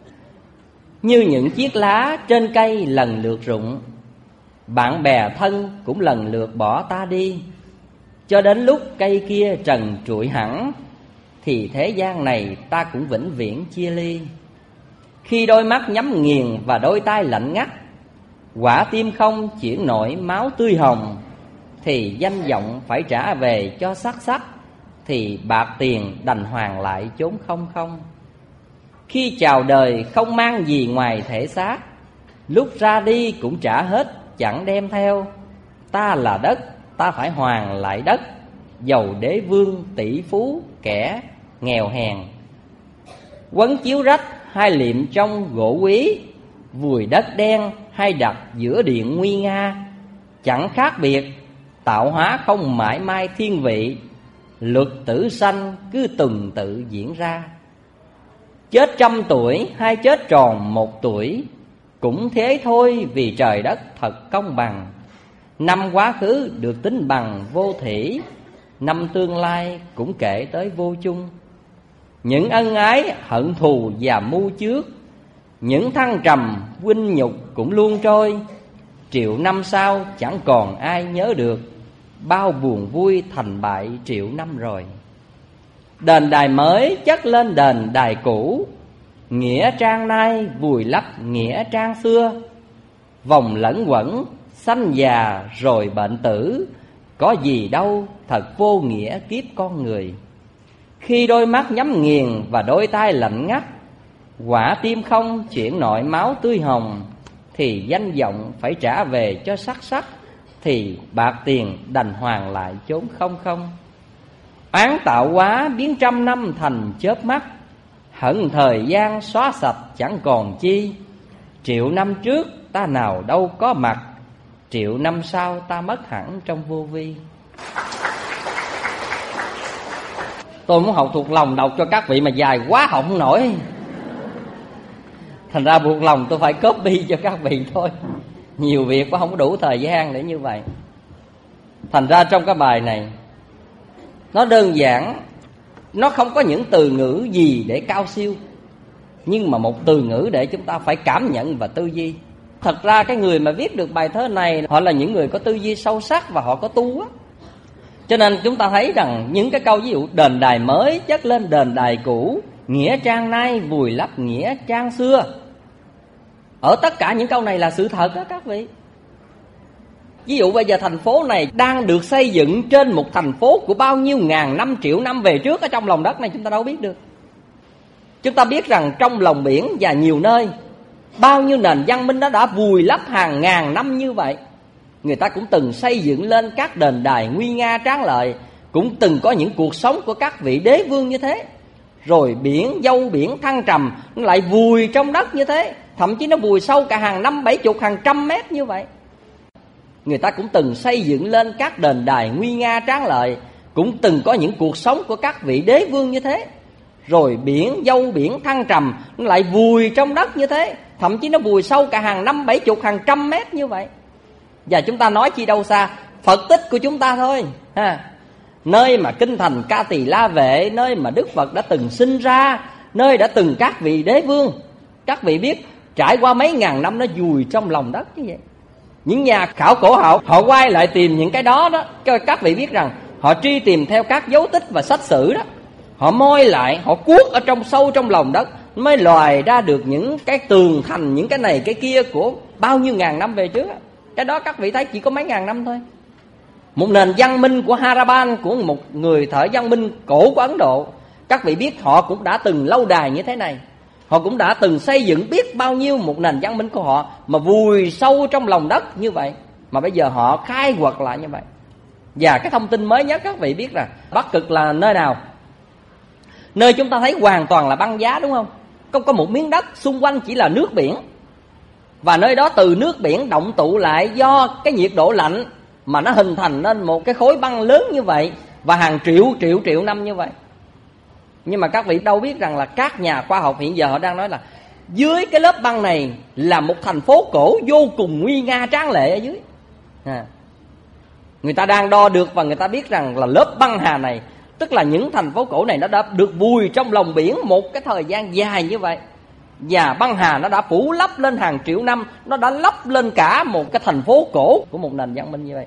Như những chiếc lá trên cây lần lượt rụng, bạn bè thân cũng lần lượt bỏ ta đi, cho đến lúc cây kia trần trụi hẳn, thì thế gian này ta cũng vĩnh viễn chia ly. Khi đôi mắt nhắm nghiền và đôi tai lạnh ngắt, quả tim không chuyển nổi máu tươi hồng, thì danh vọng phải trả về cho sắc sắc, thì bạc tiền đành hoàn lại chốn không không. Khi chào đời không mang gì ngoài thể xác, lúc ra đi cũng trả hết chẳng đem theo. Ta là đất, ta phải hoàn lại đất, dầu đế vương tỷ phú kẻ nghèo hèn. Quấn chiếu rách hai liệm trong gỗ quý, vùi đất đen hay đặt giữa điện nguy nga. Chẳng khác biệt, tạo hóa không mãi mai thiên vị, luật tử sanh cứ tuần tự diễn ra. Chết 100 tuổi hay chết tròn 1 tuổi, cũng thế thôi vì trời đất thật công bằng. Năm quá khứ được tính bằng vô thỉ, năm tương lai cũng kể tới vô chung. Những ân ái hận thù và mưu trước, những thăng trầm vinh nhục cũng luôn trôi. Triệu năm sau chẳng còn ai nhớ được, bao buồn vui thành bại triệu năm rồi. Đền đài mới chất lên đền đài cũ, nghĩa trang nay vùi lấp nghĩa trang xưa. Vòng lẫn quẩn sanh già rồi bệnh tử, có gì đâu thật vô nghĩa kiếp con người. Khi đôi mắt nhắm nghiền và đôi tai lạnh ngắt, quả tim không chuyển nổi máu tươi hồng, thì danh vọng phải trả về cho sắc sắc, thì bạc tiền đành hoàn lại chốn không không. Oán tạo hóa biến 100 năm thành chớp mắt, hận thời gian xóa sạch chẳng còn chi. Triệu năm trước ta nào đâu có mặt, triệu năm sau ta mất hẳn trong vô vi. Tôi muốn học thuộc lòng đọc cho các vị mà dài quá học không nổi, thành ra buộc lòng tôi phải copy cho các vị thôi. Nhiều việc quá không có đủ thời gian để như vậy. Thành ra trong cái bài này nó đơn giản, nó không có những từ ngữ gì để cao siêu, nhưng mà một từ ngữ để chúng ta phải cảm nhận và tư duy. Thật ra cái người mà viết được bài thơ này, họ là những người có tư duy sâu sắc và họ có tu á. Cho nên chúng ta thấy rằng những cái câu ví dụ đền đài mới chất lên đền đài cũ, nghĩa trang nay vùi lấp nghĩa trang xưa, ở tất cả những câu này là sự thật đó các vị. Ví dụ bây giờ thành phố này đang được xây dựng trên một thành phố của bao nhiêu ngàn năm, triệu năm về trước ở trong lòng đất này, chúng ta đâu biết được. Chúng ta biết rằng trong lòng biển và nhiều nơi, bao nhiêu nền văn minh đã vùi lấp hàng ngàn năm như vậy. Người ta cũng từng xây dựng lên các đền đài nguy nga tráng lệ, cũng từng có những cuộc sống của các vị đế vương như thế. Rồi biển, dâu biển thăng trầm, nó lại vùi trong đất như thế. Thậm chí nó vùi sâu cả hàng 50-70, hàng 100 mét như vậy. Người ta cũng từng xây dựng lên các đền đài nguy nga tráng lệ, cũng từng có những cuộc sống của các vị đế vương như thế. Rồi biển, dâu biển thăng trầm, nó lại vùi trong đất như thế. Thậm chí nó vùi sâu cả hàng 50-70, hàng 100 mét như vậy. Và chúng ta nói chi đâu xa, Phật tích của chúng ta thôi ha. Nơi mà kinh thành Ca Tỳ La Vệ, nơi mà Đức Phật đã từng sinh ra, nơi đã từng các vị đế vương. Các vị biết trải qua mấy ngàn năm nó vùi trong lòng đất như vậy. Những nhà khảo cổ học họ quay lại tìm những cái đó đó. Các vị biết rằng họ truy tìm theo các dấu tích và sách sử đó, họ moi lại, họ cuốc ở trong sâu trong lòng đất, mới loài ra được những cái tường thành, những cái này cái kia của bao nhiêu ngàn năm về trước. Cái đó các vị thấy chỉ có mấy ngàn năm thôi. Một nền văn minh của Harappan, của một người thợ văn minh cổ của Ấn Độ, các vị biết họ cũng đã từng lâu đài như thế này. Họ cũng đã từng xây dựng biết bao nhiêu một nền văn minh của họ mà vùi sâu trong lòng đất như vậy, mà bây giờ họ khai quật lại như vậy. Và cái thông tin mới nhất các vị biết là Bắc Cực là nơi nào? Nơi chúng ta thấy hoàn toàn là băng giá, đúng không? Không có một miếng đất, xung quanh chỉ là nước biển. Và nơi đó từ nước biển động tụ lại do cái nhiệt độ lạnh mà nó hình thành nên một cái khối băng lớn như vậy, và hàng triệu năm như vậy. Nhưng mà các vị đâu biết rằng là các nhà khoa học hiện giờ họ đang nói là dưới cái lớp băng này là một thành phố cổ vô cùng nguy nga tráng lệ ở dưới. Người ta đang đo được và người ta biết rằng là lớp băng hà này, tức là những thành phố cổ này nó đã được vùi trong lòng biển một cái thời gian dài như vậy. Và băng hà nó đã phủ lấp lên hàng triệu năm, nó đã lấp lên cả một cái thành phố cổ của một nền văn minh như vậy.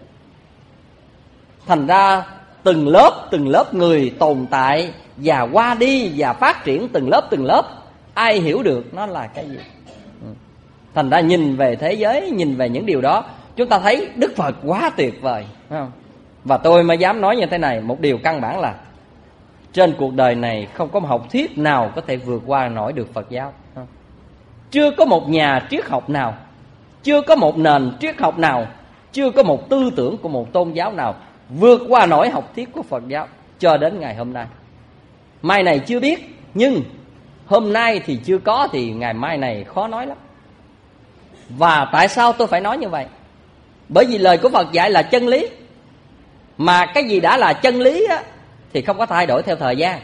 Thành ra từng lớp người tồn tại và qua đi và phát triển từng lớp, ai hiểu được nó là cái gì. Thành ra nhìn về thế giới, nhìn về những điều đó, chúng ta thấy Đức Phật quá tuyệt vời, phải không? Và tôi mới dám nói như thế này, một điều căn bản là trên cuộc đời này không có một học thuyết nào có thể vượt qua nổi được Phật giáo. Chưa có một nhà triết học nào, chưa có một nền triết học nào, chưa có một tư tưởng của một tôn giáo nào vượt qua nổi học thuyết của Phật giáo cho đến ngày hôm nay. Mai này chưa biết, nhưng hôm nay thì chưa có thì ngày mai này khó nói lắm. Và tại sao tôi phải nói như vậy? Bởi vì lời của Phật dạy là chân lý. Mà cái gì đã là chân lý á, thì không có thay đổi theo thời gian.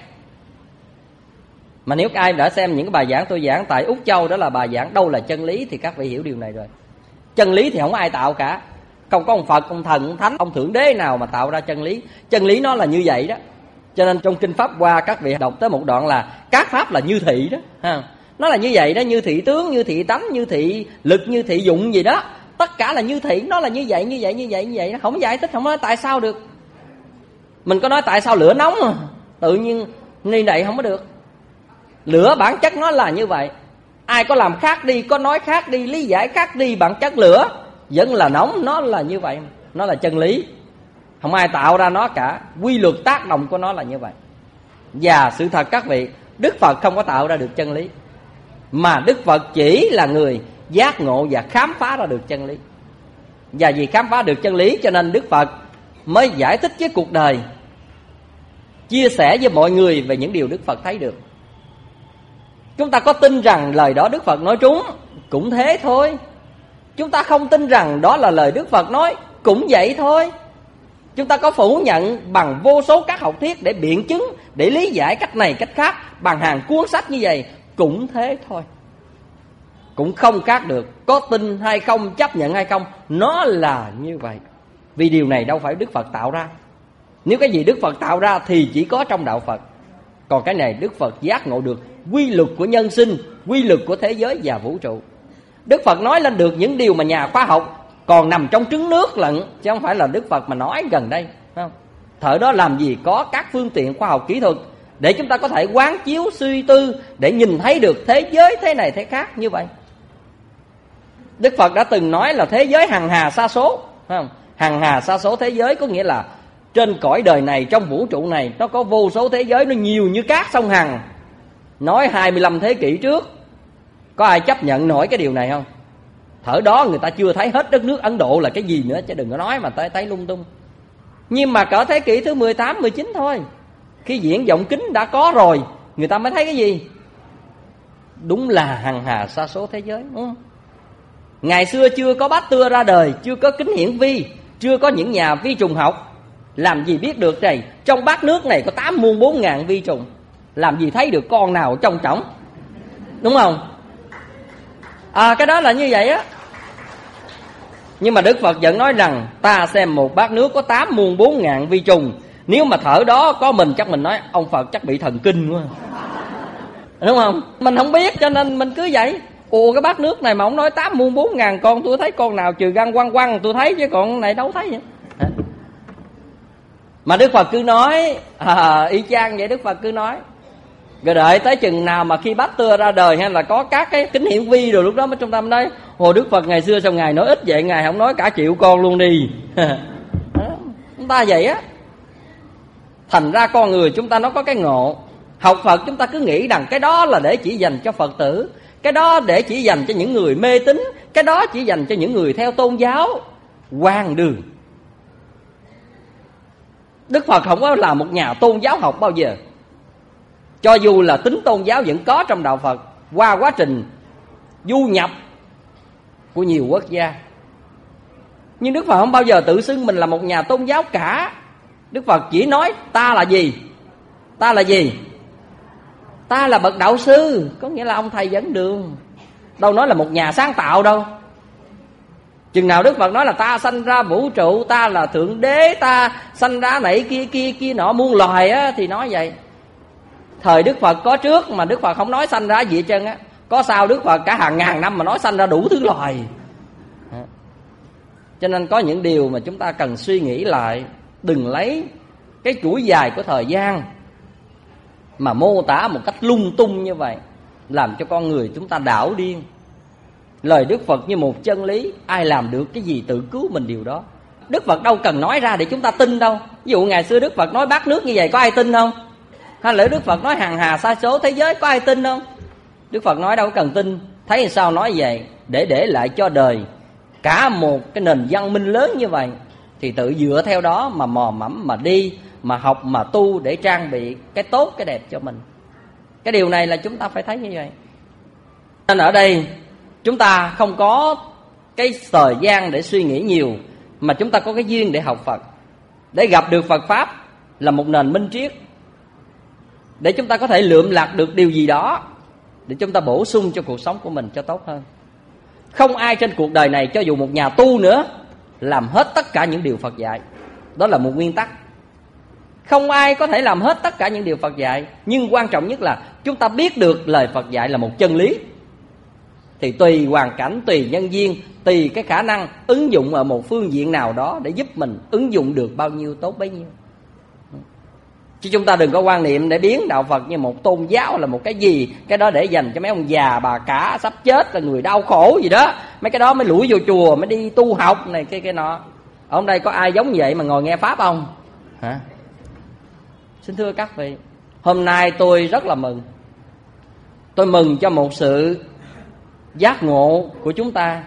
Mà nếu ai đã xem những cái bài giảng tôi giảng tại Úc Châu, đó là bài giảng đâu là chân lý, thì các vị hiểu điều này rồi. Chân lý thì không ai tạo cả. Không có ông Phật, ông Thần, ông Thánh, ông Thượng Đế nào mà tạo ra chân lý. Chân lý nó là như vậy đó. Cho nên trong Kinh Pháp Hoa các vị đọc tới một đoạn là các pháp là như thị đó. Nó là như vậy đó, như thị tướng, như thị tánh, như thị lực, như thị dụng gì đó. Tất cả là như thị, nó là như vậy, như vậy, như vậy, như vậy. Không giải thích, không nói tại sao được. Mình có nói tại sao lửa nóng mà tự nhiên như vậy không có được. Lửa bản chất nó là như vậy. Ai có làm khác đi, có nói khác đi, lý giải khác đi, bản chất lửa vẫn là nóng, nó là như vậy. Nó là chân lý, không ai tạo ra nó cả. Quy luật tác động của nó là như vậy. Và sự thật các vị, Đức Phật không có tạo ra được chân lý, mà Đức Phật chỉ là người giác ngộ và khám phá ra được chân lý. Và vì khám phá được chân lý cho nên Đức Phật mới giải thích với cuộc đời, chia sẻ với mọi người về những điều Đức Phật thấy được. Chúng ta có tin rằng lời đó Đức Phật nói trúng, cũng thế thôi. Chúng ta không tin rằng đó là lời Đức Phật nói, cũng vậy thôi. Chúng ta có phủ nhận bằng vô số các học thuyết để biện chứng, để lý giải cách này cách khác, bằng hàng cuốn sách như vậy, cũng thế thôi. Cũng không khác được. Có tin hay không, chấp nhận hay không, nó là như vậy. Vì điều này đâu phải Đức Phật tạo ra. Nếu cái gì Đức Phật tạo ra thì chỉ có trong đạo Phật. Còn cái này Đức Phật giác ngộ được quy luật của nhân sinh, quy luật của thế giới và vũ trụ. Đức Phật nói lên được những điều mà nhà khoa học còn nằm trong trứng nước lận, chứ không phải là Đức Phật mà nói gần đây, không? Thời đó làm gì có các phương tiện khoa học kỹ thuật để chúng ta có thể quán chiếu suy tư, để nhìn thấy được thế giới thế này thế khác như vậy. Đức Phật đã từng nói là thế giới hằng hà sa số, không? Hằng hà sa số thế giới có nghĩa là trên cõi đời này, trong vũ trụ này, nó có vô số thế giới, nó nhiều như cát sông Hằng. Nói 25 thế kỷ trước, có ai chấp nhận nổi cái điều này không? Thở đó người ta chưa thấy hết đất nước Ấn Độ là cái gì nữa, chứ đừng có nói mà thấy lung tung. Nhưng mà cỡ thế kỷ thứ 18, 19 thôi, khi viễn vọng kính đã có rồi, người ta mới thấy cái gì? Đúng là hằng hà sa số thế giới, đúng không? Ngày xưa chưa có bát tưa ra đời, chưa có kính hiển vi, chưa có những nhà vi trùng học, làm gì biết được này, trong bát nước này có 8 muôn 4 ngàn vi trùng, làm gì thấy được con nào trong trỏng, đúng không? Cái đó là như vậy á. Nhưng mà Đức Phật vẫn nói rằng ta xem một bát nước có 8 muôn 4 ngàn vi trùng. Nếu mà thở đó có mình chắc mình nói ông Phật chắc bị thần kinh quá, đúng không? Mình không biết cho nên mình cứ vậy. Ồ, cái bát nước này mà ông nói 8 muôn 4 ngàn con, tôi thấy con nào trừ gan quăng quăng tôi thấy, chứ còn này đâu thấy vậy. Mà Đức Phật cứ nói y chang vậy. Đức Phật cứ nói rồi đợi tới chừng nào mà khi Bát Tưa ra đời hay là có các cái kính hiển vi rồi, lúc đó mới trung tâm nói Hồ Đức Phật ngày xưa sao ngài nói ít vậy, ngài không nói cả triệu con luôn đi. Chúng ta vậy á. Thành ra con người chúng ta nó có cái ngộ. Học Phật chúng ta cứ nghĩ rằng cái đó là để chỉ dành cho Phật tử, cái đó để chỉ dành cho những người mê tín, cái đó chỉ dành cho những người theo tôn giáo. Hoang đường. Đức Phật không có là một nhà tôn giáo học bao giờ. Cho dù là tính tôn giáo vẫn có trong đạo Phật, qua quá trình du nhập của nhiều quốc gia. Nhưng Đức Phật không bao giờ tự xưng mình là một nhà tôn giáo cả. Đức Phật chỉ nói ta là gì? Ta là gì? Ta là bậc đạo sư, có nghĩa là ông thầy dẫn đường. Đâu nói là một nhà sáng tạo đâu. Chừng nào Đức Phật nói là ta sanh ra vũ trụ, ta là thượng đế, ta sanh ra này kia nọ muôn loài á, thì nói vậy. Thời Đức Phật có trước mà Đức Phật không nói sanh ra gì hết trơn á. Có sao Đức Phật cả hàng ngàn năm mà nói sanh ra đủ thứ loài. Cho nên có những điều mà chúng ta cần suy nghĩ lại. Đừng lấy cái chuỗi dài của thời gian mà mô tả một cách lung tung như vậy, làm cho con người chúng ta đảo điên. Lời Đức Phật như một chân lý, ai làm được cái gì tự cứu mình điều đó. Đức Phật đâu cần nói ra để chúng ta tin đâu. Ví dụ ngày xưa Đức Phật nói bát nước như vậy có ai tin không? Hay là Đức Phật nói hàng hà sa số thế giới có ai tin không? Đức Phật nói đâu cần tin. Thấy sao nói vậy? Để lại cho đời cả một cái nền văn minh lớn như vậy, thì tự dựa theo đó mà mò mẫm, mà đi, mà học, mà tu để trang bị cái tốt, cái đẹp cho mình. Cái điều này là chúng ta phải thấy như vậy. Nên ở đây chúng ta không có cái thời gian để suy nghĩ nhiều, mà chúng ta có cái duyên để học Phật, để gặp được Phật Pháp là một nền minh triết, để chúng ta có thể lượm lạc được điều gì đó để chúng ta bổ sung cho cuộc sống của mình cho tốt hơn. Không ai trên cuộc đời này, cho dù một nhà tu nữa, làm hết tất cả những điều Phật dạy. Đó là một nguyên tắc. Không ai có thể làm hết tất cả những điều Phật dạy. Nhưng quan trọng nhất là chúng ta biết được lời Phật dạy là một chân lý, thì tùy hoàn cảnh, tùy nhân duyên, tùy cái khả năng ứng dụng ở một phương diện nào đó để giúp mình ứng dụng được bao nhiêu tốt bấy nhiêu. Chứ chúng ta đừng có quan niệm để biến đạo Phật như một tôn giáo là một cái gì, cái đó để dành cho mấy ông già bà cả sắp chết, là người đau khổ gì đó. Mấy cái đó mới lủi vô chùa, mới đi tu học này cái nọ. Ở đây có ai giống vậy mà ngồi nghe Pháp không? Hả? Xin thưa các vị, hôm nay tôi rất là mừng. Tôi mừng cho một sự giác ngộ của chúng ta.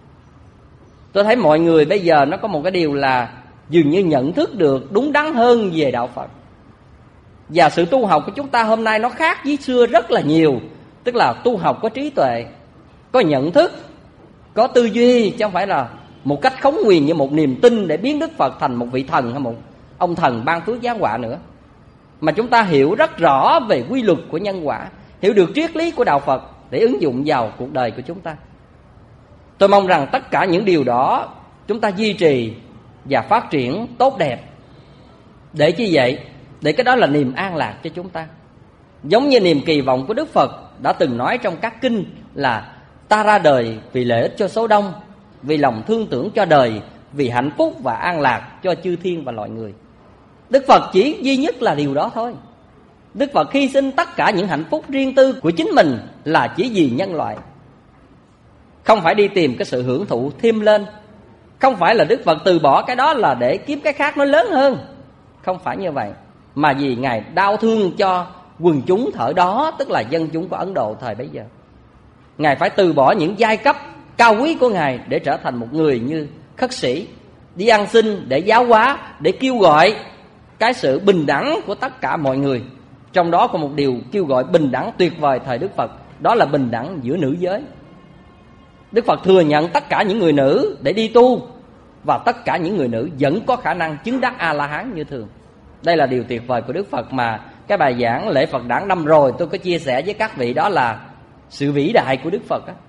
Tôi thấy mọi người bây giờ nó có một cái điều là dường như nhận thức được đúng đắn hơn về đạo Phật. Và sự tu học của chúng ta hôm nay nó khác với xưa rất là nhiều. Tức là tu học có trí tuệ, có nhận thức, có tư duy, chứ không phải là một cách khống nguyền như một niềm tin để biến Đức Phật thành một vị thần hay một ông thần ban phước giáng họa nữa. Mà chúng ta hiểu rất rõ về quy luật của nhân quả, hiểu được triết lý của đạo Phật để ứng dụng vào cuộc đời của chúng ta. Tôi mong rằng tất cả những điều đó chúng ta duy trì và phát triển tốt đẹp. Để chi vậy? Để cái đó là niềm an lạc cho chúng ta. Giống như niềm kỳ vọng của Đức Phật đã từng nói trong các kinh là ta ra đời vì lợi ích cho số đông, vì lòng thương tưởng cho đời, vì hạnh phúc và an lạc cho chư thiên và loài người. Đức Phật chỉ duy nhất là điều đó thôi. Đức Phật hy sinh tất cả những hạnh phúc riêng tư của chính mình là chỉ vì nhân loại. Không phải đi tìm cái sự hưởng thụ thêm lên. Không phải là Đức Phật từ bỏ cái đó là để kiếm cái khác nó lớn hơn. Không phải như vậy. Mà vì Ngài đau thương cho quần chúng thở đó, tức là dân chúng của Ấn Độ thời bấy giờ. Ngài phải từ bỏ những giai cấp cao quý của Ngài để trở thành một người như khất sĩ, đi ăn xin để giáo hóa, để kêu gọi cái sự bình đẳng của tất cả mọi người. Trong đó có một điều kêu gọi bình đẳng tuyệt vời thời Đức Phật, đó là bình đẳng giữa nữ giới. Đức Phật thừa nhận tất cả những người nữ để đi tu, và tất cả những người nữ vẫn có khả năng chứng đắc A-la-hán như thường. Đây là điều tuyệt vời của Đức Phật mà cái bài giảng lễ Phật đản năm rồi tôi có chia sẻ với các vị, đó là sự vĩ đại của Đức Phật á.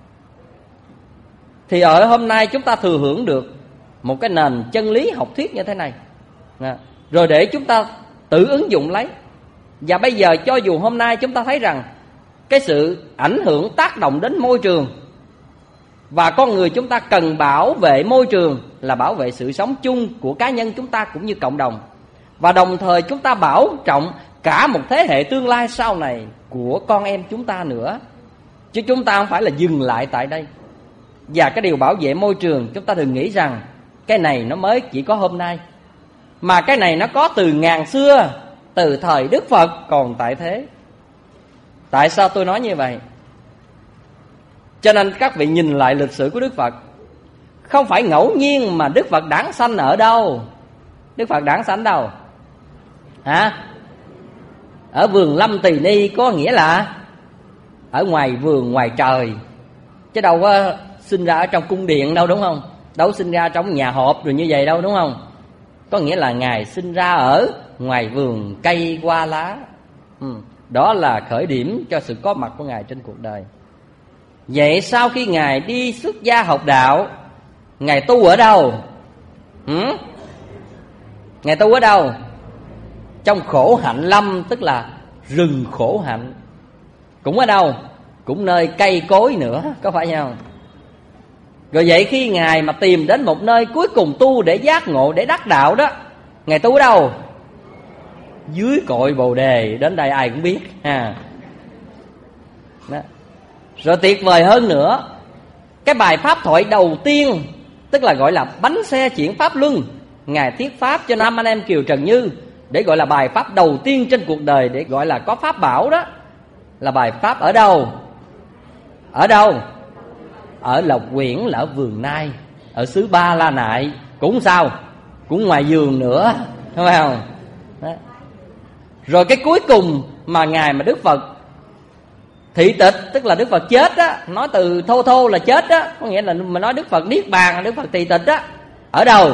Thì ở hôm nay chúng ta thừa hưởng được một cái nền chân lý học thuyết như thế này, rồi để chúng ta tự ứng dụng lấy. Và bây giờ cho dù hôm nay chúng ta thấy rằng cái sự ảnh hưởng tác động đến môi trường, và con người chúng ta cần bảo vệ môi trường là bảo vệ sự sống chung của cá nhân chúng ta cũng như cộng đồng. Và đồng thời chúng ta bảo trọng cả một thế hệ tương lai sau này của con em chúng ta nữa. Chứ chúng ta không phải là dừng lại tại đây. Và cái điều bảo vệ môi trường, chúng ta đừng nghĩ rằng cái này nó mới chỉ có hôm nay, mà cái này nó có từ ngàn xưa, từ thời Đức Phật còn tại thế. Tại sao tôi nói như vậy? Cho nên các vị nhìn lại lịch sử của Đức Phật, không phải ngẫu nhiên mà Đức Phật đản sanh ở đâu. Đức Phật đản sanh đâu? Hả? Ở vườn Lâm Tỳ Ni, có nghĩa là ở ngoài vườn ngoài trời, chứ đâu có sinh ra ở trong cung điện đâu, đúng không? Đâu sinh ra trong nhà họp rồi như vậy đâu, đúng không? Có nghĩa là Ngài sinh ra ở ngoài vườn cây hoa lá. Đó là khởi điểm cho sự có mặt của Ngài trên cuộc đời. Vậy sau khi Ngài đi xuất gia học đạo, Ngài tu ở đâu? Ngài tu ở đâu? Trong khổ hạnh lâm, tức là rừng khổ hạnh. Cũng ở đâu? Cũng nơi cây cối nữa, có phải không? Rồi vậy khi Ngài mà tìm đến một nơi cuối cùng tu để giác ngộ, để đắc đạo đó, Ngài tu ở đâu? Dưới cội Bồ Đề. Đến đây ai cũng biết ha. Đó. Rồi tuyệt vời hơn nữa, cái bài pháp thoại đầu tiên, tức là gọi là bánh xe chuyển pháp luân, Ngài thuyết pháp cho năm anh em Kiều Trần Như, để gọi là bài pháp đầu tiên trên cuộc đời, để gọi là có pháp bảo đó, là bài pháp ở đâu? Ở đâu? Ở Lộc Quyển, là ở Vườn Nai, ở xứ Ba La Nại. Cũng sao? Cũng ngoài vườn nữa, đúng không? Đó. Rồi cái cuối cùng mà Ngài mà Đức Phật thị tịch, tức là Đức Phật chết á, nói từ thô thô là chết á, có nghĩa là mình nói Đức Phật niết bàn, Đức Phật thị tịch á, ở đâu?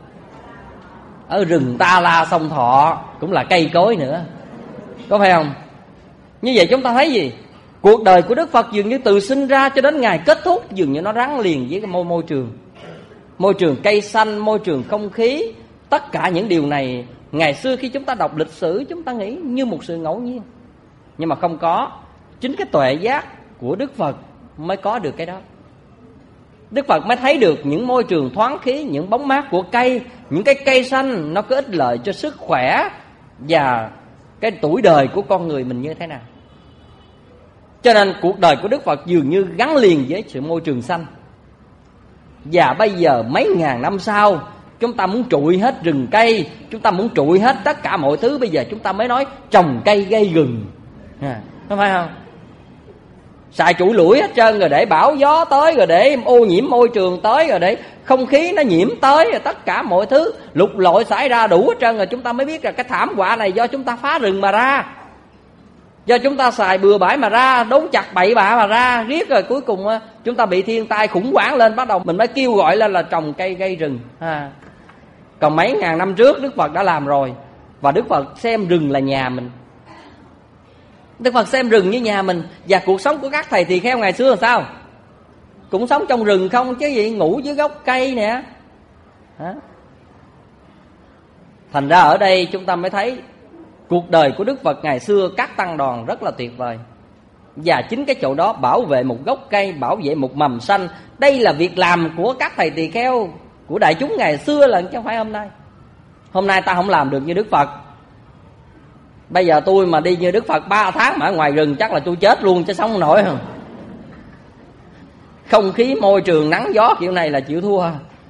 Ở rừng Ta La Sông Thọ, cũng là cây cối nữa, có phải không? Như vậy chúng ta thấy gì? Cuộc đời của Đức Phật dường như từ sinh ra cho đến ngày kết thúc, dường như nó gắn liền với cái môi trường. Môi trường cây xanh, môi trường không khí. Tất cả những điều này ngày xưa khi chúng ta đọc lịch sử, chúng ta nghĩ như một sự ngẫu nhiên. Nhưng mà không có. Chính cái tuệ giác của Đức Phật mới có được cái đó. Đức Phật mới thấy được những môi trường thoáng khí, những bóng mát của cây, những cái cây xanh nó có ích lợi cho sức khỏe và cái tuổi đời của con người mình như thế nào. Cho nên cuộc đời của Đức Phật dường như gắn liền với sự môi trường xanh. Và bây giờ mấy ngàn năm sau, chúng ta muốn trụi hết rừng cây, chúng ta muốn trụi hết tất cả mọi thứ. Bây giờ chúng ta mới nói trồng cây gây rừng, không phải không? Xài trụi lủi hết trơn, rồi để bão gió tới, rồi để ô nhiễm môi trường tới, rồi để không khí nó nhiễm tới, rồi tất cả mọi thứ lục lội xảy ra đủ hết trơn. Rồi chúng ta mới biết là cái thảm họa này do chúng ta phá rừng mà ra, do chúng ta xài bừa bãi mà ra, đốn chặt bậy bạ mà ra riết. Rồi cuối cùng chúng ta bị thiên tai khủng hoảng lên, bắt đầu mình mới kêu gọi lên là trồng cây gây rừng. Còn mấy ngàn năm trước Đức Phật đã làm rồi. Và Đức Phật xem rừng là nhà mình. Đức Phật xem rừng như nhà mình. Và cuộc sống của các thầy tỳ kheo ngày xưa là sao? Cũng sống trong rừng không chứ gì, ngủ dưới gốc cây nè. Thành ra ở đây chúng ta mới thấy cuộc đời của Đức Phật ngày xưa, các tăng đoàn rất là tuyệt vời. Và chính cái chỗ đó bảo vệ một gốc cây, bảo vệ một mầm xanh. Đây là việc làm của các thầy tỳ kheo, của đại chúng ngày xưa là chứ không phải hôm nay. Hôm nay ta không làm được như Đức Phật. Bây giờ tôi mà đi như Đức Phật 3 tháng mà ở ngoài rừng chắc là tôi chết luôn chứ sống không nổi. Không khí môi trường nắng gió kiểu này là chịu thua.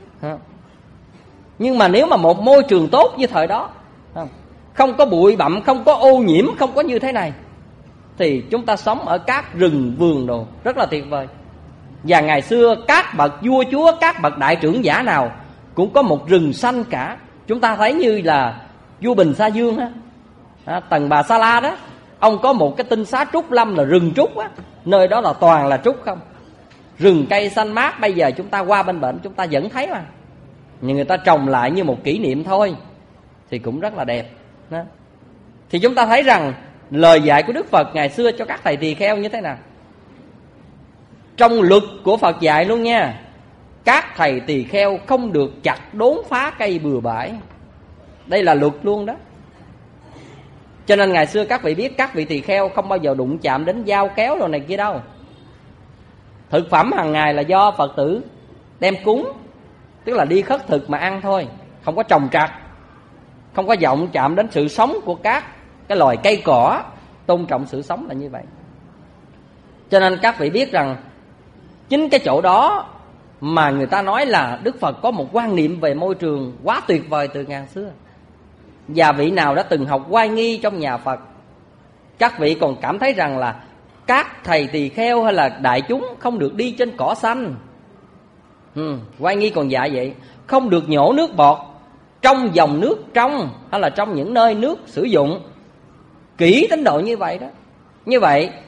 Nhưng mà nếu mà một môi trường tốt như thời đó, không có bụi bặm, không có ô nhiễm, không có như thế này, thì chúng ta sống ở các rừng vườn đồ rất là tuyệt vời. Và ngày xưa các bậc vua chúa, các bậc đại trưởng giả nào cũng có một rừng xanh cả. Chúng ta thấy như là vua Bình Sa Dương á, Tần Bà Sa La đó, ông có một cái tinh xá Trúc Lâm là rừng trúc á, nơi đó là toàn là trúc không, rừng cây xanh mát. Bây giờ chúng ta qua bên bệnh chúng ta vẫn thấy mà, nhưng người ta trồng lại như một kỷ niệm thôi, thì cũng rất là đẹp đó. Thì chúng ta thấy rằng lời dạy của Đức Phật ngày xưa cho các thầy tỳ kheo như thế nào. Trong luật của Phật dạy luôn nha, các thầy tỳ kheo không được chặt đốn phá cây bừa bãi. Đây là luật luôn đó. Cho nên ngày xưa các vị biết, các vị tỳ kheo không bao giờ đụng chạm đến dao kéo đồ này kia đâu. Thực phẩm hàng ngày là do Phật tử đem cúng, tức là đi khất thực mà ăn thôi, không có trồng trặt, không có vọng chạm đến sự sống của các cái loài cây cỏ. Tôn trọng sự sống là như vậy. Cho nên các vị biết rằng chính cái chỗ đó mà người ta nói là Đức Phật có một quan niệm về môi trường quá tuyệt vời từ ngàn xưa. Và vị nào đã từng học oai nghi trong nhà Phật, các vị còn cảm thấy rằng là các thầy tỳ kheo hay là đại chúng không được đi trên cỏ xanh. Oai nghi còn dạy vậy, không được nhổ nước bọt trong dòng nước trong hay là trong những nơi nước sử dụng. Kỹ đến độ như vậy đó. Như vậy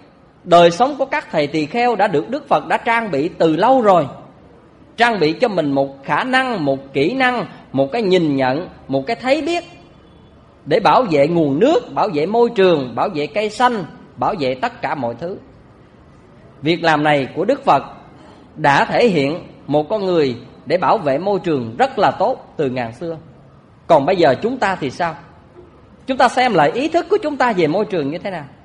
Đời sống của các thầy tỳ kheo đã được Đức Phật đã trang bị từ lâu rồi. Trang bị cho mình một khả năng, một kỹ năng, một cái nhìn nhận, một cái thấy biết để bảo vệ nguồn nước, bảo vệ môi trường, bảo vệ cây xanh, bảo vệ tất cả mọi thứ. Việc làm này của Đức Phật đã thể hiện một con người để bảo vệ môi trường rất là tốt từ ngàn xưa. Còn bây giờ chúng ta thì sao? Chúng ta xem lại ý thức của chúng ta về môi trường như thế nào.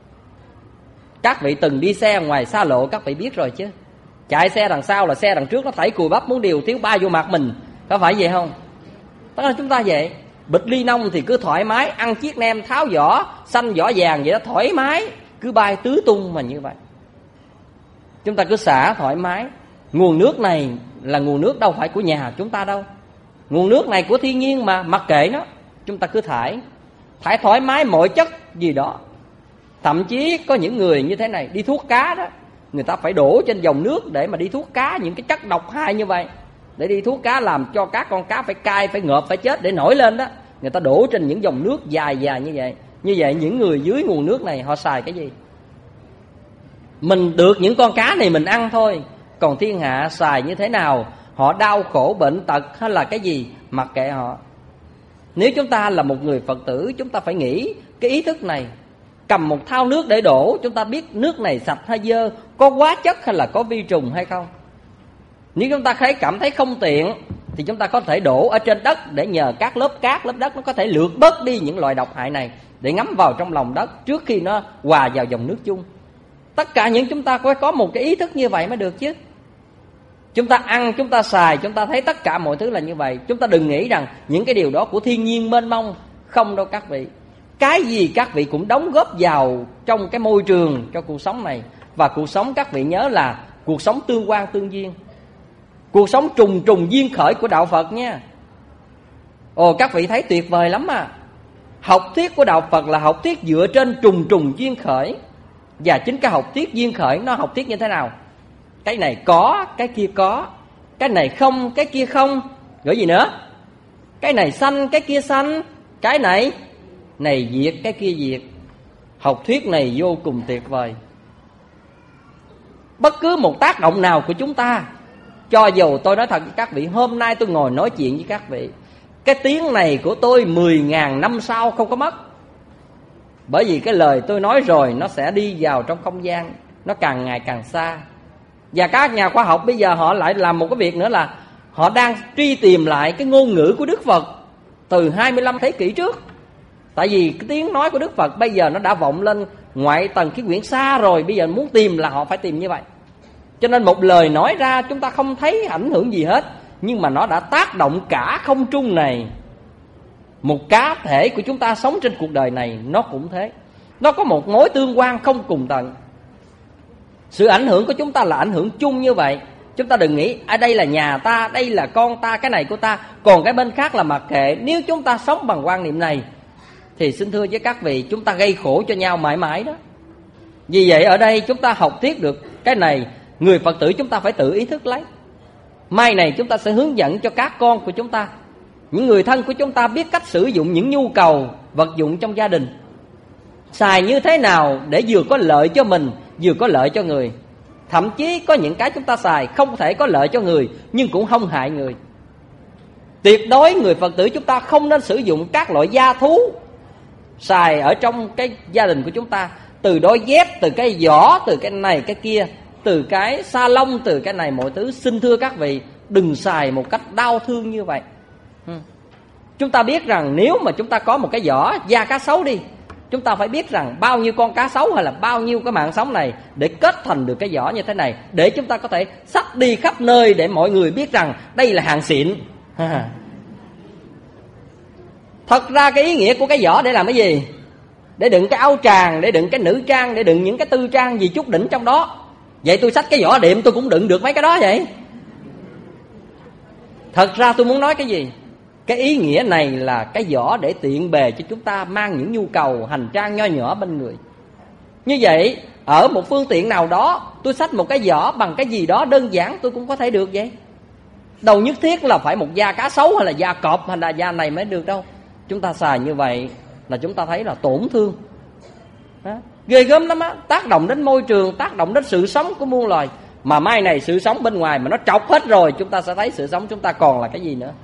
Các vị từng đi xe ngoài xa lộ, các vị biết rồi chứ. Chạy xe đằng sau là xe đằng trước nó thảy cùi bắp muốn điều thiếu ba vô mặt mình, có phải vậy không? Tất là chúng ta vậy. Bịch ly nông thì cứ thoải mái, ăn chiếc nem tháo vỏ, xanh vỏ vàng vậy đó, thoải mái, cứ bay tứ tung mà như vậy. Chúng ta cứ xả thoải mái. Nguồn nước này là nguồn nước đâu phải của nhà chúng ta đâu. Nguồn nước này của thiên nhiên mà, mặc kệ nó. Chúng ta cứ thải thoải mái mọi chất gì đó. Thậm chí có những người như thế này, đi thuốc cá đó, người ta phải đổ trên dòng nước để mà đi thuốc cá những cái chất độc hại như vậy. Để đi thuốc cá làm cho các con cá phải cay, phải ngợp, phải chết để nổi lên đó. Người ta đổ trên những dòng nước dài dài như vậy. Như vậy những người dưới nguồn nước này họ xài cái gì? Mình được những con cá này mình ăn thôi. Còn thiên hạ xài như thế nào, họ đau khổ bệnh tật hay là cái gì, mặc kệ họ. Nếu chúng ta là một người Phật tử, chúng ta phải nghĩ cái ý thức này. Cầm một thau nước để đổ, chúng ta biết nước này sạch hay dơ, có hóa chất hay là có vi trùng hay không. Nếu chúng ta cảm thấy không tiện thì chúng ta có thể đổ ở trên đất, để nhờ các lớp cát, lớp đất nó có thể lược bớt đi những loại độc hại này, để ngấm vào trong lòng đất trước khi nó hòa vào dòng nước chung. Tất cả những chúng ta phải có một cái ý thức như vậy mới được chứ. Chúng ta ăn, chúng ta xài, chúng ta thấy tất cả mọi thứ là như vậy. Chúng ta đừng nghĩ rằng những cái điều đó của thiên nhiên mênh mông. Không đâu các vị. Cái gì các vị cũng đóng góp vào trong cái môi trường, cho cuộc sống này. Và cuộc sống các vị nhớ là cuộc sống tương quan tương duyên. Cuộc sống trùng trùng duyên khởi của Đạo Phật nha. Ồ, các vị thấy tuyệt vời lắm à. Học thuyết của Đạo Phật là học thuyết dựa trên trùng trùng duyên khởi. Và chính cái học thuyết duyên khởi nó học thuyết như thế nào? Cái này có, cái kia có. Cái này không, cái kia không. Rồi gì nữa? Cái này xanh, cái kia xanh. Cái này diệt, cái kia diệt. Học thuyết này vô cùng tuyệt vời. Bất cứ một tác động nào của chúng ta, cho dù tôi nói thật với các vị, hôm nay tôi ngồi nói chuyện với các vị, cái tiếng này của tôi 10.000 năm sau không có mất. Bởi vì cái lời tôi nói rồi nó sẽ đi vào trong không gian, nó càng ngày càng xa. Và các nhà khoa học bây giờ họ lại làm một cái việc nữa là họ đang truy tìm lại cái ngôn ngữ của Đức Phật từ 25 thế kỷ trước. Tại vì cái tiếng nói của Đức Phật bây giờ nó đã vọng lên ngoại tầng khí quyển xa rồi. Bây giờ muốn tìm là họ phải tìm như vậy. Cho nên một lời nói ra chúng ta không thấy ảnh hưởng gì hết, nhưng mà nó đã tác động cả không trung này. Một cá thể của chúng ta sống trên cuộc đời này nó cũng thế. Nó có một mối tương quan không cùng tận. Sự ảnh hưởng của chúng ta là ảnh hưởng chung như vậy. Chúng ta đừng nghĩ ở đây là nhà ta, đây là con ta, cái này của ta, còn cái bên khác là mặc kệ. Nếu chúng ta sống bằng quan niệm này thì xin thưa với các vị, chúng ta gây khổ cho nhau mãi mãi đó. Vì vậy ở đây chúng ta học thuyết được cái này, người Phật tử chúng ta phải tự ý thức lấy. Mai này chúng ta sẽ hướng dẫn cho các con của chúng ta, những người thân của chúng ta biết cách sử dụng những nhu cầu vật dụng trong gia đình, xài như thế nào để vừa có lợi cho mình, vừa có lợi cho người. Thậm chí có những cái chúng ta xài không thể có lợi cho người, nhưng cũng không hại người. Tuyệt đối người Phật tử chúng ta không nên sử dụng các loại gia thú xài ở trong cái gia đình của chúng ta. Từ đôi dép, từ cái giỏ, từ cái này cái kia, từ cái sa lông, từ cái này mọi thứ. Xin thưa các vị, đừng xài một cách đau thương như vậy. Chúng ta biết rằng nếu mà chúng ta có một cái giỏ da cá sấu đi, chúng ta phải biết rằng bao nhiêu con cá sấu hay là bao nhiêu cái mạng sống này để kết thành được cái giỏ như thế này, để chúng ta có thể xách đi khắp nơi để mọi người biết rằng đây là hàng xịn. Thật ra cái ý nghĩa của cái giỏ để làm cái gì? Để đựng cái áo tràng, để đựng cái nữ trang, để đựng những cái tư trang gì chút đỉnh trong đó. Vậy tôi xách cái giỏ điệm tôi cũng đựng được mấy cái đó vậy. Thật ra tôi muốn nói cái gì? Cái ý nghĩa này là cái giỏ để tiện bề cho chúng ta mang những nhu cầu hành trang nho nhỏ bên người. Như vậy ở một phương tiện nào đó, tôi xách một cái giỏ bằng cái gì đó đơn giản tôi cũng có thể được vậy. Đâu nhất thiết là phải một da cá sấu hay là da cọp hay là da này mới được đâu. Chúng ta xài như vậy là chúng ta thấy là tổn thương. Ghê gớm lắm á, tác động đến môi trường, tác động đến sự sống của muôn loài. Mà mai này sự sống bên ngoài mà nó trọc hết rồi, chúng ta sẽ thấy sự sống chúng ta còn là cái gì nữa.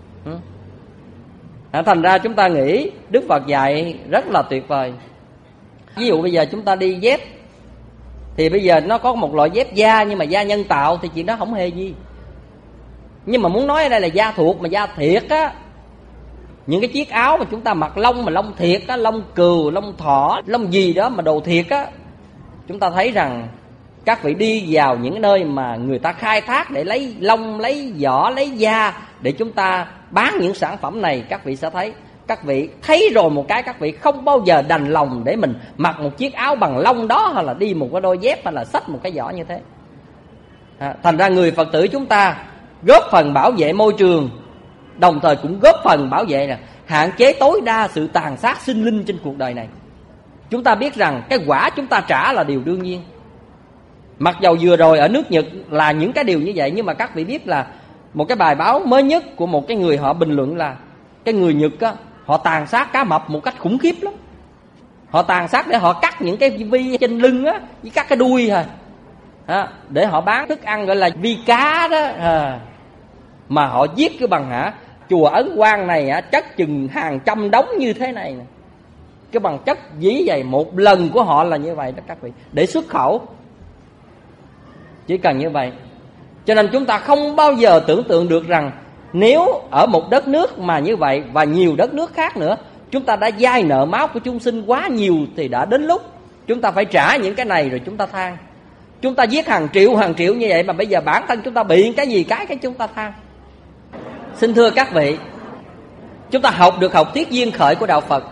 Thành ra chúng ta nghĩ Đức Phật dạy rất là tuyệt vời. Ví dụ bây giờ chúng ta đi dép, thì bây giờ nó có một loại dép da, nhưng mà da nhân tạo thì chuyện đó không hề gì. Nhưng mà muốn nói ở đây là da thuộc, mà da thiệt á, những cái chiếc áo mà chúng ta mặc lông, mà lông thiệt á, lông cừu, lông thỏ, lông gì đó mà đồ thiệt á, chúng ta thấy rằng các vị đi vào những nơi mà người ta khai thác để lấy lông, lấy vỏ, lấy da để chúng ta bán những sản phẩm này, các vị sẽ thấy, các vị thấy rồi một cái, các vị không bao giờ đành lòng để mình mặc một chiếc áo bằng lông đó, hay là đi một cái đôi dép, hay là xách một cái giỏ như thế. Thành ra người Phật tử chúng ta góp phần bảo vệ môi trường, đồng thời cũng góp phần bảo vệ là hạn chế tối đa sự tàn sát sinh linh trên cuộc đời này. Chúng ta biết rằng cái quả chúng ta trả là điều đương nhiên. Mặc dầu vừa rồi ở nước Nhật là những cái điều như vậy, nhưng mà các vị biết là một cái bài báo mới nhất của một cái người họ bình luận là cái người Nhật á, họ tàn sát cá mập một cách khủng khiếp lắm. Họ tàn sát để họ cắt những cái vi trên lưng á, với cắt cái đuôi thôi, để họ bán thức ăn gọi là vi cá đó. Mà họ giết cái bằng chùa Ấn Quang này chất chừng hàng trăm đống như thế này nè. Cái bằng chất dĩ vậy, một lần của họ là như vậy đó các vị, để xuất khẩu. Chỉ cần như vậy. Cho nên chúng ta không bao giờ tưởng tượng được rằng nếu ở một đất nước mà như vậy, và nhiều đất nước khác nữa, chúng ta đã vay nợ máu của chúng sinh quá nhiều, thì đã đến lúc chúng ta phải trả những cái này rồi chúng ta than. Chúng ta giết hàng triệu như vậy, mà bây giờ bản thân chúng ta bị cái gì cái chúng ta than. Xin thưa các vị, chúng ta học được học thuyết duyên khởi của Đạo Phật.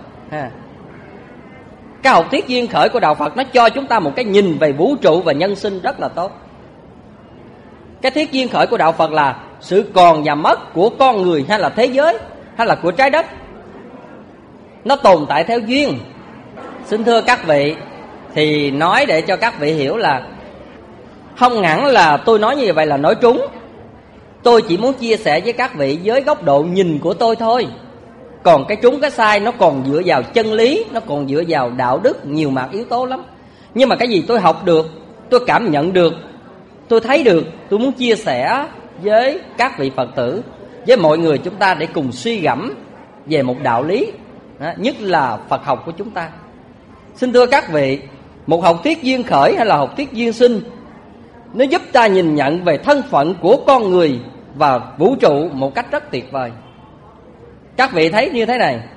Cái học thuyết duyên khởi của Đạo Phật nó cho chúng ta một cái nhìn về vũ trụ và nhân sinh rất là tốt. Cái thuyết duyên khởi của Đạo Phật là sự còn và mất của con người, hay là thế giới, hay là của trái đất, nó tồn tại theo duyên. Xin thưa các vị, thì nói để cho các vị hiểu là không hẳn là tôi nói như vậy là nói trúng. Tôi chỉ muốn chia sẻ với các vị với góc độ nhìn của tôi thôi. Còn cái trúng cái sai nó còn dựa vào chân lý, nó còn dựa vào đạo đức, nhiều mặt yếu tố lắm. Nhưng mà cái gì tôi học được, tôi cảm nhận được, tôi thấy được, tôi muốn chia sẻ với các vị Phật tử, với mọi người chúng ta, để cùng suy gẫm về một đạo lý, nhất là Phật học của chúng ta. Xin thưa các vị, một học thuyết duyên khởi hay là học thuyết duyên sinh, nó giúp ta nhìn nhận về thân phận của con người và vũ trụ một cách rất tuyệt vời. Các vị thấy như thế này,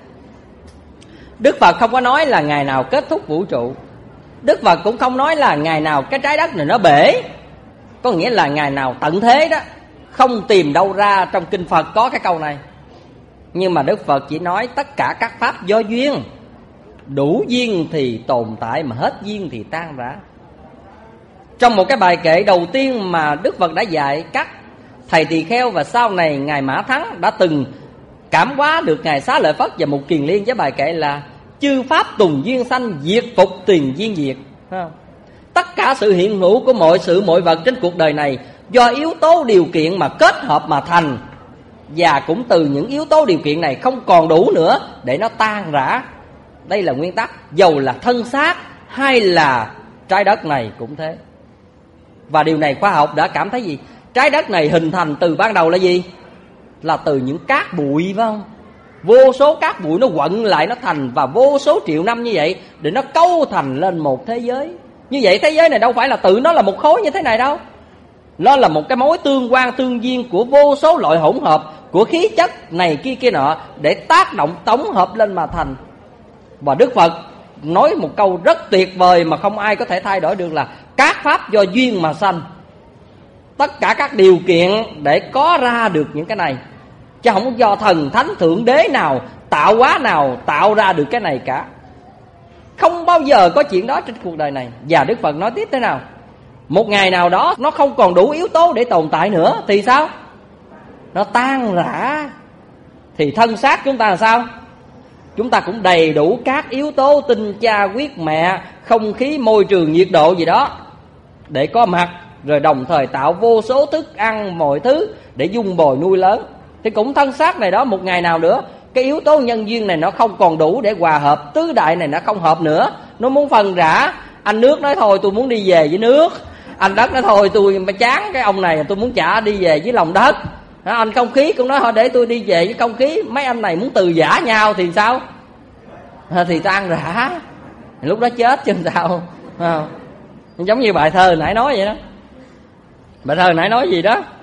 Đức Phật không có nói là ngày nào kết thúc vũ trụ. Đức Phật cũng không nói là ngày nào cái trái đất này nó bể, có nghĩa là ngày nào tận thế đó. Không tìm đâu ra trong kinh Phật có cái câu này. Nhưng mà Đức Phật chỉ nói tất cả các pháp do duyên, đủ duyên thì tồn tại, mà hết duyên thì tan rã. Trong một cái bài kệ đầu tiên mà Đức Phật đã dạy các thầy tỳ kheo, và sau này Ngài Mã Thắng đã từng cảm hóa được Ngài Xá Lợi Phất và Mục Kiền Liên với bài kệ là chư pháp tùng duyên sanh, diệt phục tùy duyên diệt. Tất cả sự hiện hữu của mọi sự mọi vật trên cuộc đời này do yếu tố điều kiện mà kết hợp mà thành, và cũng từ những yếu tố điều kiện này không còn đủ nữa để nó tan rã. Đây là nguyên tắc, dầu là thân xác hay là trái đất này cũng thế. Và điều này khoa học đã cảm thấy gì? Trái đất này hình thành từ ban đầu là gì? Là từ những cát bụi, phải không? Vô số cát bụi nó quận lại nó thành, và vô số triệu năm như vậy để nó cấu thành lên một thế giới. Như vậy thế giới này đâu phải là tự nó là một khối như thế này đâu. Nó là một cái mối tương quan tương duyên của vô số loại hỗn hợp của khí chất này kia nọ để tác động tổng hợp lên mà thành. Và Đức Phật nói một câu rất tuyệt vời mà không ai có thể thay đổi được là các pháp do duyên mà sanh. Tất cả các điều kiện để có ra được những cái này, chứ không do thần thánh thượng đế nào, tạo hóa nào tạo ra được cái này cả. Không bao giờ có chuyện đó trên cuộc đời này. Và Đức Phật nói tiếp thế nào? Một ngày nào đó nó không còn đủ yếu tố để tồn tại nữa thì sao? Nó tan rã. Thì thân xác chúng ta là sao? Chúng ta cũng đầy đủ các yếu tố tinh cha huyết mẹ, không khí, môi trường, nhiệt độ gì đó để có mặt, rồi đồng thời tạo vô số thức ăn mọi thứ để dung bồi nuôi lớn. Thì cũng thân xác này đó một ngày nào nữa Cái yếu tố nhân duyên này nó không còn đủ để hòa hợp, tứ đại này nó không hợp nữa, nó muốn phân rã. Anh nước nói thôi tôi muốn đi về với nước, anh đất nói thôi tôi chán cái ông này, tôi muốn trả đi về với lòng đất. Anh không khí cũng nói thôi để tôi đi về với không khí. Mấy anh này muốn từ giã nhau thì sao? Thì tan rã, lúc đó chết chứ sao? Giống như bài thơ nãy nói vậy đó. Bài thơ nãy nói gì đó?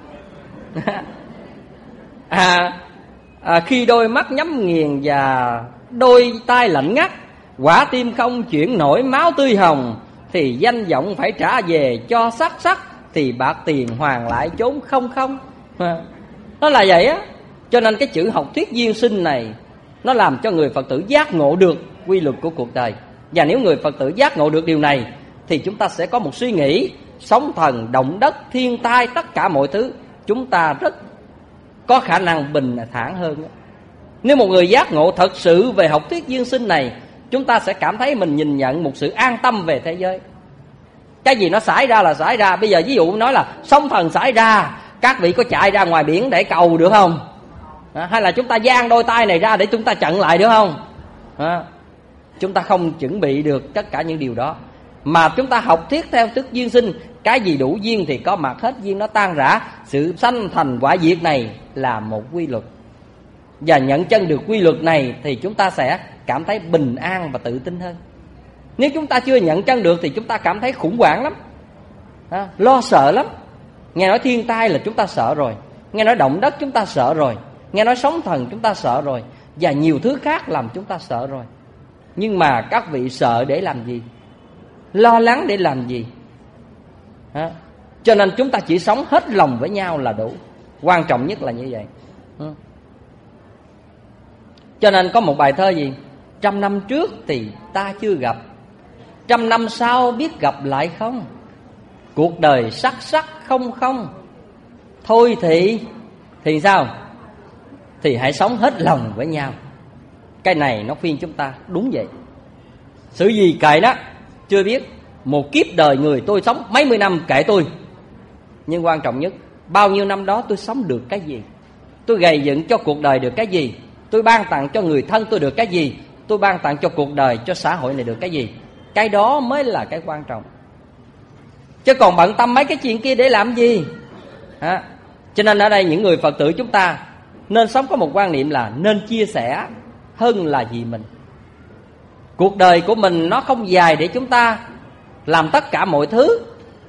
Khi đôi mắt nhắm nghiền và đôi tay lạnh ngắt, quả tim không chuyển nổi máu tươi hồng, thì danh vọng phải trả về cho sắc, thì bạc tiền hoàn lại trốn không. Nó là vậy á. Cho nên cái chữ học thuyết duyên sinh này nó làm cho người Phật tử giác ngộ được quy luật của cuộc đời. Và nếu người Phật tử giác ngộ được điều này thì chúng ta sẽ có một suy nghĩ sóng thần, động đất, thiên tai, tất cả mọi thứ chúng ta rất có khả năng bình thản hơn. Nếu một người giác ngộ thật sự về học thuyết duyên sinh này, chúng ta sẽ cảm thấy mình nhìn nhận một sự an tâm về thế giới. Cái gì nó xảy ra là xảy ra. Bây giờ ví dụ nói là sóng thần xảy ra, các vị có chạy ra ngoài biển để cầu được không? Hay là chúng ta giang đôi tay này ra để chúng ta chặn lại được không? Chúng ta không chuẩn bị được tất cả những điều đó. Mà chúng ta học thuyết theo thức duyên sinh, cái gì đủ duyên thì có mặt, hết duyên nó tan rã. Sự sanh thành quả diệt này là một quy luật. Và nhận chân được quy luật này thì chúng ta sẽ cảm thấy bình an và tự tin hơn. Nếu chúng ta chưa nhận chân được thì chúng ta cảm thấy khủng hoảng lắm, lo sợ lắm. Nghe nói thiên tai là chúng ta sợ rồi, nghe nói động đất chúng ta sợ rồi, nghe nói sóng thần chúng ta sợ rồi, và nhiều thứ khác làm chúng ta sợ rồi. Nhưng mà các vị sợ để làm gì? Lo lắng để làm gì? Cho nên chúng ta chỉ sống hết lòng với nhau là đủ. Quan trọng nhất là như vậy. Cho nên có một bài thơ gì? 100 năm trước thì ta chưa gặp, 100 năm sau biết gặp lại không? Cuộc đời sắc không. Thôi thì sao? Thì hãy sống hết lòng với nhau. Cái này nó khuyên chúng ta đúng vậy. Sự gì kệ đó, chưa biết. Một kiếp đời người tôi sống mấy mươi năm kệ tôi. Nhưng quan trọng nhất, bao nhiêu năm đó tôi sống được cái gì? Tôi gầy dựng cho cuộc đời được cái gì? Tôi ban tặng cho người thân tôi được cái gì? Tôi ban tặng cho cuộc đời, cho xã hội này được cái gì? Cái đó mới là cái quan trọng. Chứ còn bận tâm mấy cái chuyện kia để làm gì? Cho nên ở đây những người Phật tử chúng ta nên sống có một quan niệm là nên chia sẻ hơn là vì mình. Cuộc đời của mình nó không dài để chúng ta làm tất cả mọi thứ.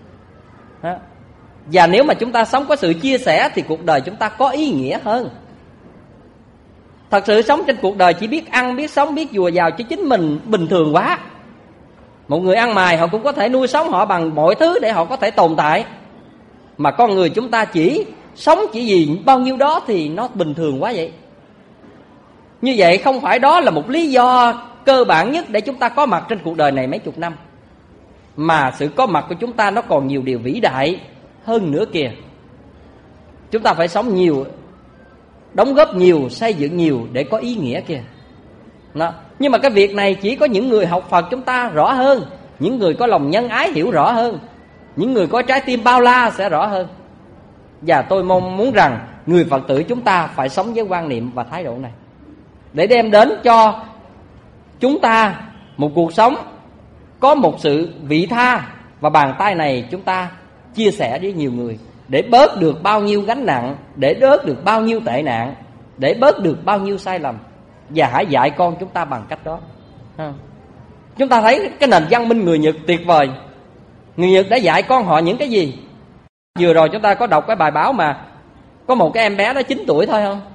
Và nếu mà chúng ta sống có sự chia sẻ thì cuộc đời chúng ta có ý nghĩa hơn. Thật sự sống trên cuộc đời chỉ biết ăn, biết sống, biết dùa vào cho chính mình bình thường quá. Một người ăn mày họ cũng có thể nuôi sống họ bằng mọi thứ để họ có thể tồn tại. Mà con người chúng ta chỉ sống chỉ vì bao nhiêu đó thì nó bình thường quá vậy. Như vậy không phải đó là một lý do cơ bản nhất để chúng ta có mặt trên cuộc đời này mấy chục năm. Mà sự có mặt của chúng ta nó còn nhiều điều vĩ đại hơn nữa kìa. Chúng ta phải sống nhiều, đóng góp nhiều, xây dựng nhiều để có ý nghĩa kìa. Đó. Nhưng mà cái việc này chỉ có những người học Phật chúng ta rõ hơn, những người có lòng nhân ái hiểu rõ hơn, những người có trái tim bao la sẽ rõ hơn. Và tôi mong muốn rằng người Phật tử chúng ta phải sống với quan niệm và thái độ này, để đem đến cho chúng ta một cuộc sống có một sự vị tha. Và bàn tay này chúng ta chia sẻ với nhiều người, để bớt được bao nhiêu gánh nặng, để bớt được bao nhiêu tệ nạn, để bớt được bao nhiêu sai lầm. Và hãy dạy con chúng ta bằng cách đó. Chúng ta thấy cái nền văn minh người Nhật tuyệt vời. Người Nhật đã dạy con họ những cái gì? Vừa rồi chúng ta có đọc cái bài báo mà có một cái em bé đó 9 tuổi thôi không?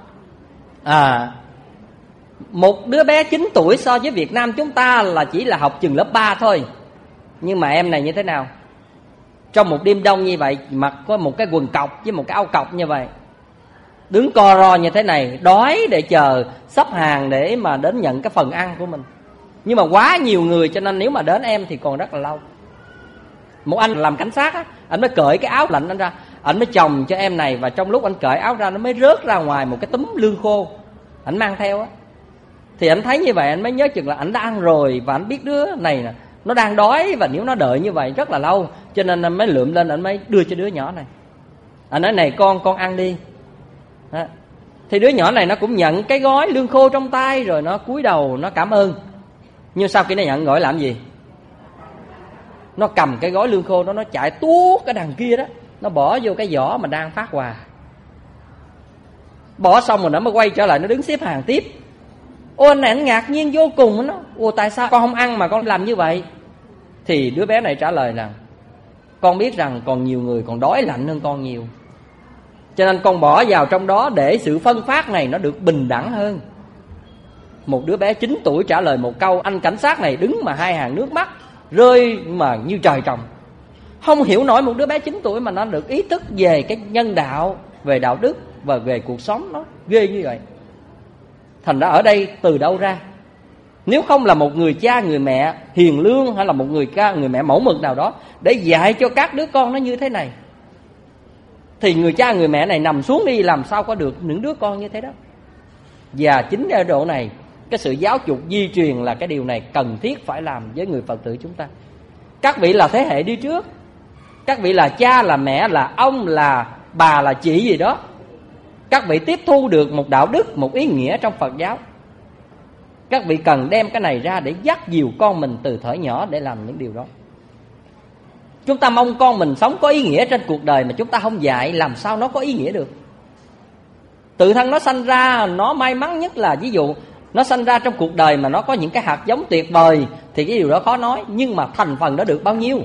Một đứa bé 9 tuổi so với Việt Nam chúng ta là chỉ là học chừng lớp 3 thôi. Nhưng mà em này như thế nào? Trong một đêm đông như vậy, mặc có một cái quần cọc với một cái áo cọc như vậy, đứng co ro như thế này, đói để chờ sắp hàng để mà đến nhận cái phần ăn của mình. Nhưng mà quá nhiều người cho nên nếu mà đến em thì còn rất là lâu. Một anh làm cảnh sát á, anh mới cởi cái áo lạnh anh ra, anh mới chồng cho em này. Và trong lúc anh cởi áo ra, nó mới rớt ra ngoài một cái túm lương khô anh mang theo á. Thì anh thấy như vậy anh mới nhớ chừng là anh đã ăn rồi. Và anh biết đứa này nè, nó đang đói, và nếu nó đợi như vậy rất là lâu, cho nên anh mới lượm lên, anh mới đưa cho đứa nhỏ này. Anh nói này con ăn đi. Thì đứa nhỏ này nó cũng nhận cái gói lương khô trong tay, rồi nó cúi đầu nó cảm ơn. Nhưng sau khi nó nhận gói làm gì? Nó cầm cái gói lương khô đó, nó chạy tuốt cái đằng kia đó, nó bỏ vô cái giỏ mà đang phát quà. Bỏ xong rồi nó mới quay trở lại, nó đứng xếp hàng tiếp. Ô, anh này anh ngạc nhiên vô cùng. Nó: Ồ, tại sao con không ăn mà con làm như vậy? Thì đứa bé này trả lời rằng: con biết rằng còn nhiều người còn đói lạnh hơn con nhiều, cho nên con bỏ vào trong đó để sự phân phát này nó được bình đẳng hơn. Một đứa bé 9 tuổi trả lời một câu, anh cảnh sát này đứng mà hai hàng nước mắt rơi mà như trời trồng. Không hiểu nổi một đứa bé 9 tuổi mà nó được ý thức về cái nhân đạo, về đạo đức và về cuộc sống, nó ghê như vậy. Thành ra ở đây từ đâu ra? Nếu không là một người cha người mẹ hiền lương, hay là một người mẹ mẫu mực nào đó để dạy cho các đứa con nó như thế này, thì người cha người mẹ này nằm xuống đi, làm sao có được những đứa con như thế đó. Và chính ở độ này, cái sự giáo dục di truyền là cái điều này cần thiết phải làm với người Phật tử chúng ta. Các vị là thế hệ đi trước, các vị là cha, là mẹ, là ông, là bà, là chị gì đó, các vị tiếp thu được một đạo đức, một ý nghĩa trong Phật giáo. Các vị cần đem cái này ra để dắt dìu con mình từ thuở nhỏ để làm những điều đó. Chúng ta mong con mình sống có ý nghĩa trên cuộc đời mà chúng ta không dạy, làm sao nó có ý nghĩa được? Tự thân nó sanh ra, nó may mắn nhất là ví dụ nó sanh ra trong cuộc đời mà nó có những cái hạt giống tuyệt vời, thì cái điều đó khó nói. Nhưng mà thành phần nó được bao nhiêu?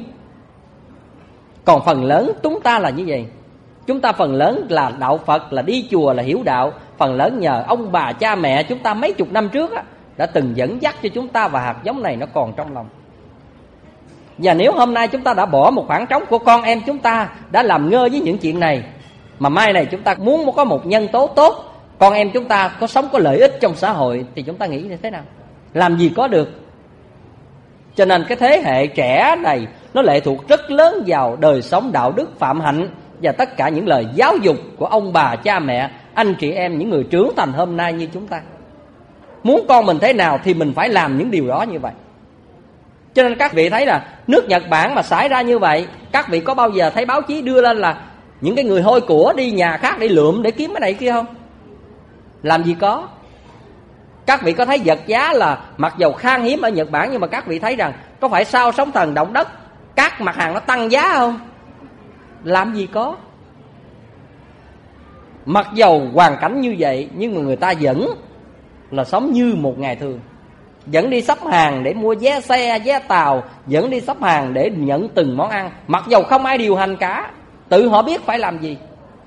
Còn phần lớn chúng ta là như vậy. Chúng ta phần lớn là đạo Phật, là đi chùa, là hiểu đạo. Phần lớn nhờ ông bà cha mẹ chúng ta mấy chục năm trước đã từng dẫn dắt cho chúng ta, và hạt giống này nó còn trong lòng. Và nếu hôm nay chúng ta đã bỏ một khoảng trống của con em chúng ta, đã làm ngơ với những chuyện này, mà mai này chúng ta muốn có một nhân tố tốt, con em chúng ta có sống có lợi ích trong xã hội, thì chúng ta nghĩ như thế nào? Làm gì có được. Cho nên cái thế hệ trẻ này nó lệ thuộc rất lớn vào đời sống đạo đức phạm hạnh và tất cả những lời giáo dục của ông bà cha mẹ, anh chị em, những người trưởng thành hôm nay như chúng ta. Muốn con mình thế nào thì mình phải làm những điều đó như vậy. Cho nên các vị thấy là nước Nhật Bản mà xảy ra như vậy, các vị có bao giờ thấy báo chí đưa lên là những cái người hôi của đi nhà khác để lượm, để kiếm cái này kia không? Làm gì có. Các vị có thấy vật giá là mặc dầu khan hiếm ở Nhật Bản, nhưng mà các vị thấy rằng có phải sau sóng thần động đất các mặt hàng nó tăng giá không? Làm gì có. Mặc dầu hoàn cảnh như vậy, nhưng mà người ta vẫn là sống như một ngày thường, vẫn đi shop hàng để mua vé xe, vé tàu, vẫn đi shop hàng để nhận từng món ăn, mặc dầu không ai điều hành cả, tự họ biết phải làm gì.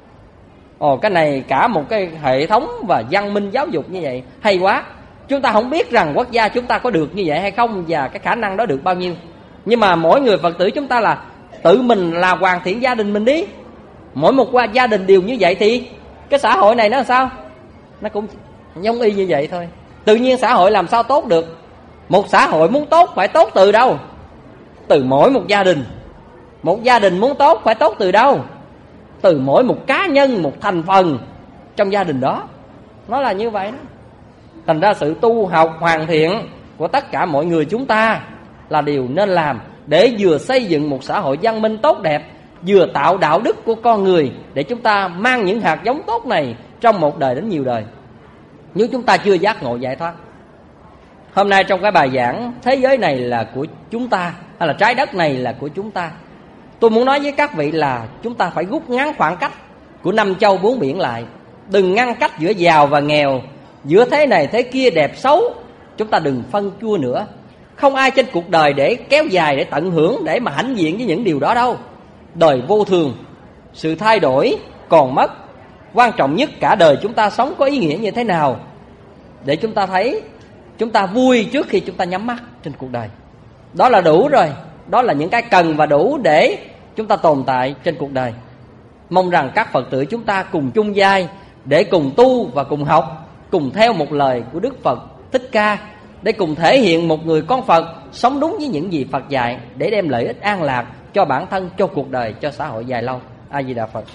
Cái này cả một cái hệ thống và văn minh giáo dục như vậy hay quá. Chúng ta không biết rằng quốc gia chúng ta có được như vậy hay không, và cái khả năng đó được bao nhiêu. Nhưng mà mỗi người Phật tử chúng ta là tự mình là hoàn thiện gia đình mình đi. Mỗi một gia đình đều như vậy thì cái xã hội này nó làm sao? Nó cũng giống y như vậy thôi. Tự nhiên xã hội làm sao tốt được? Một xã hội muốn tốt phải tốt từ đâu? Từ mỗi một gia đình. Một gia đình muốn tốt phải tốt từ đâu? Từ mỗi một cá nhân, một thành phần trong gia đình đó. Nó là như vậy đó. Thành ra sự tu học hoàn thiện của tất cả mọi người chúng ta là điều nên làm, để vừa xây dựng một xã hội văn minh tốt đẹp, vừa tạo đạo đức của con người, để chúng ta mang những hạt giống tốt này trong một đời đến nhiều đời. Nếu chúng ta chưa giác ngộ giải thoát. Hôm nay trong cái bài giảng thế giới này là của chúng ta, hay là trái đất này là của chúng ta, tôi muốn nói với các vị là chúng ta phải rút ngắn khoảng cách của 5 châu 4 biển lại. Đừng ngăn cách giữa giàu và nghèo, giữa thế này thế kia, đẹp xấu. Chúng ta đừng phân chua nữa. Không ai trên cuộc đời để kéo dài, để tận hưởng, để mà hãnh diện với những điều đó đâu. Đời vô thường, sự thay đổi còn mất. Quan trọng nhất cả đời chúng ta sống có ý nghĩa như thế nào, để chúng ta thấy chúng ta vui trước khi chúng ta nhắm mắt trên cuộc đời. Đó là đủ rồi. Đó là những cái cần và đủ để chúng ta tồn tại trên cuộc đời. Mong rằng các Phật tử chúng ta cùng chung vai để cùng tu và cùng học, cùng theo một lời của Đức Phật Thích Ca, để cùng thể hiện một người con Phật sống đúng với những gì Phật dạy, để đem lợi ích an lạc cho bản thân, cho cuộc đời, cho xã hội dài lâu. A Di Đà Phật.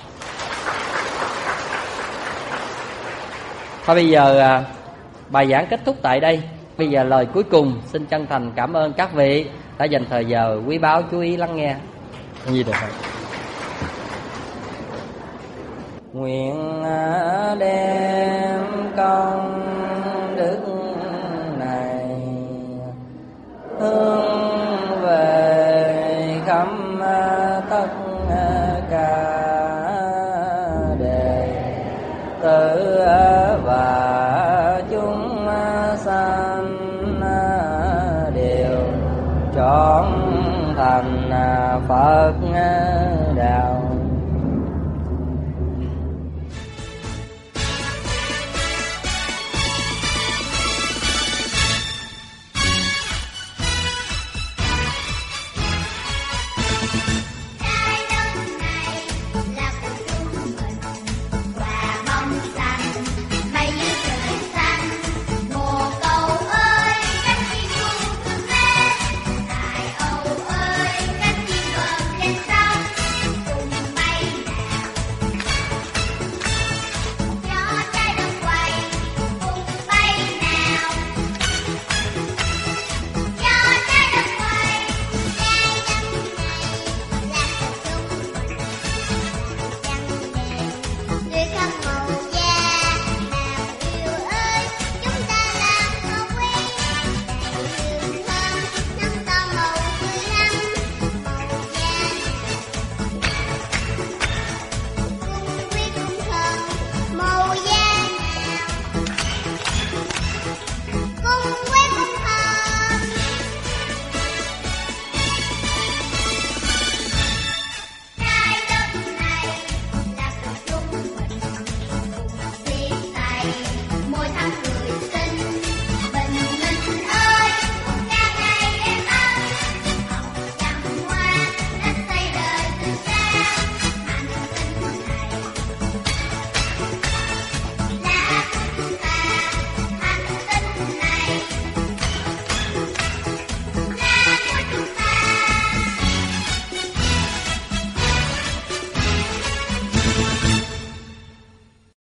Thôi bây giờ bài giảng kết thúc tại đây. Bây giờ lời cuối cùng, xin chân thành cảm ơn các vị đã dành thời giờ quý báu chú ý lắng nghe. A Di Đà Phật. Nguyện đem công đức này, hướng về khắp tất cả đệ tử và chúng sanh đều chọn thành Phật đạo.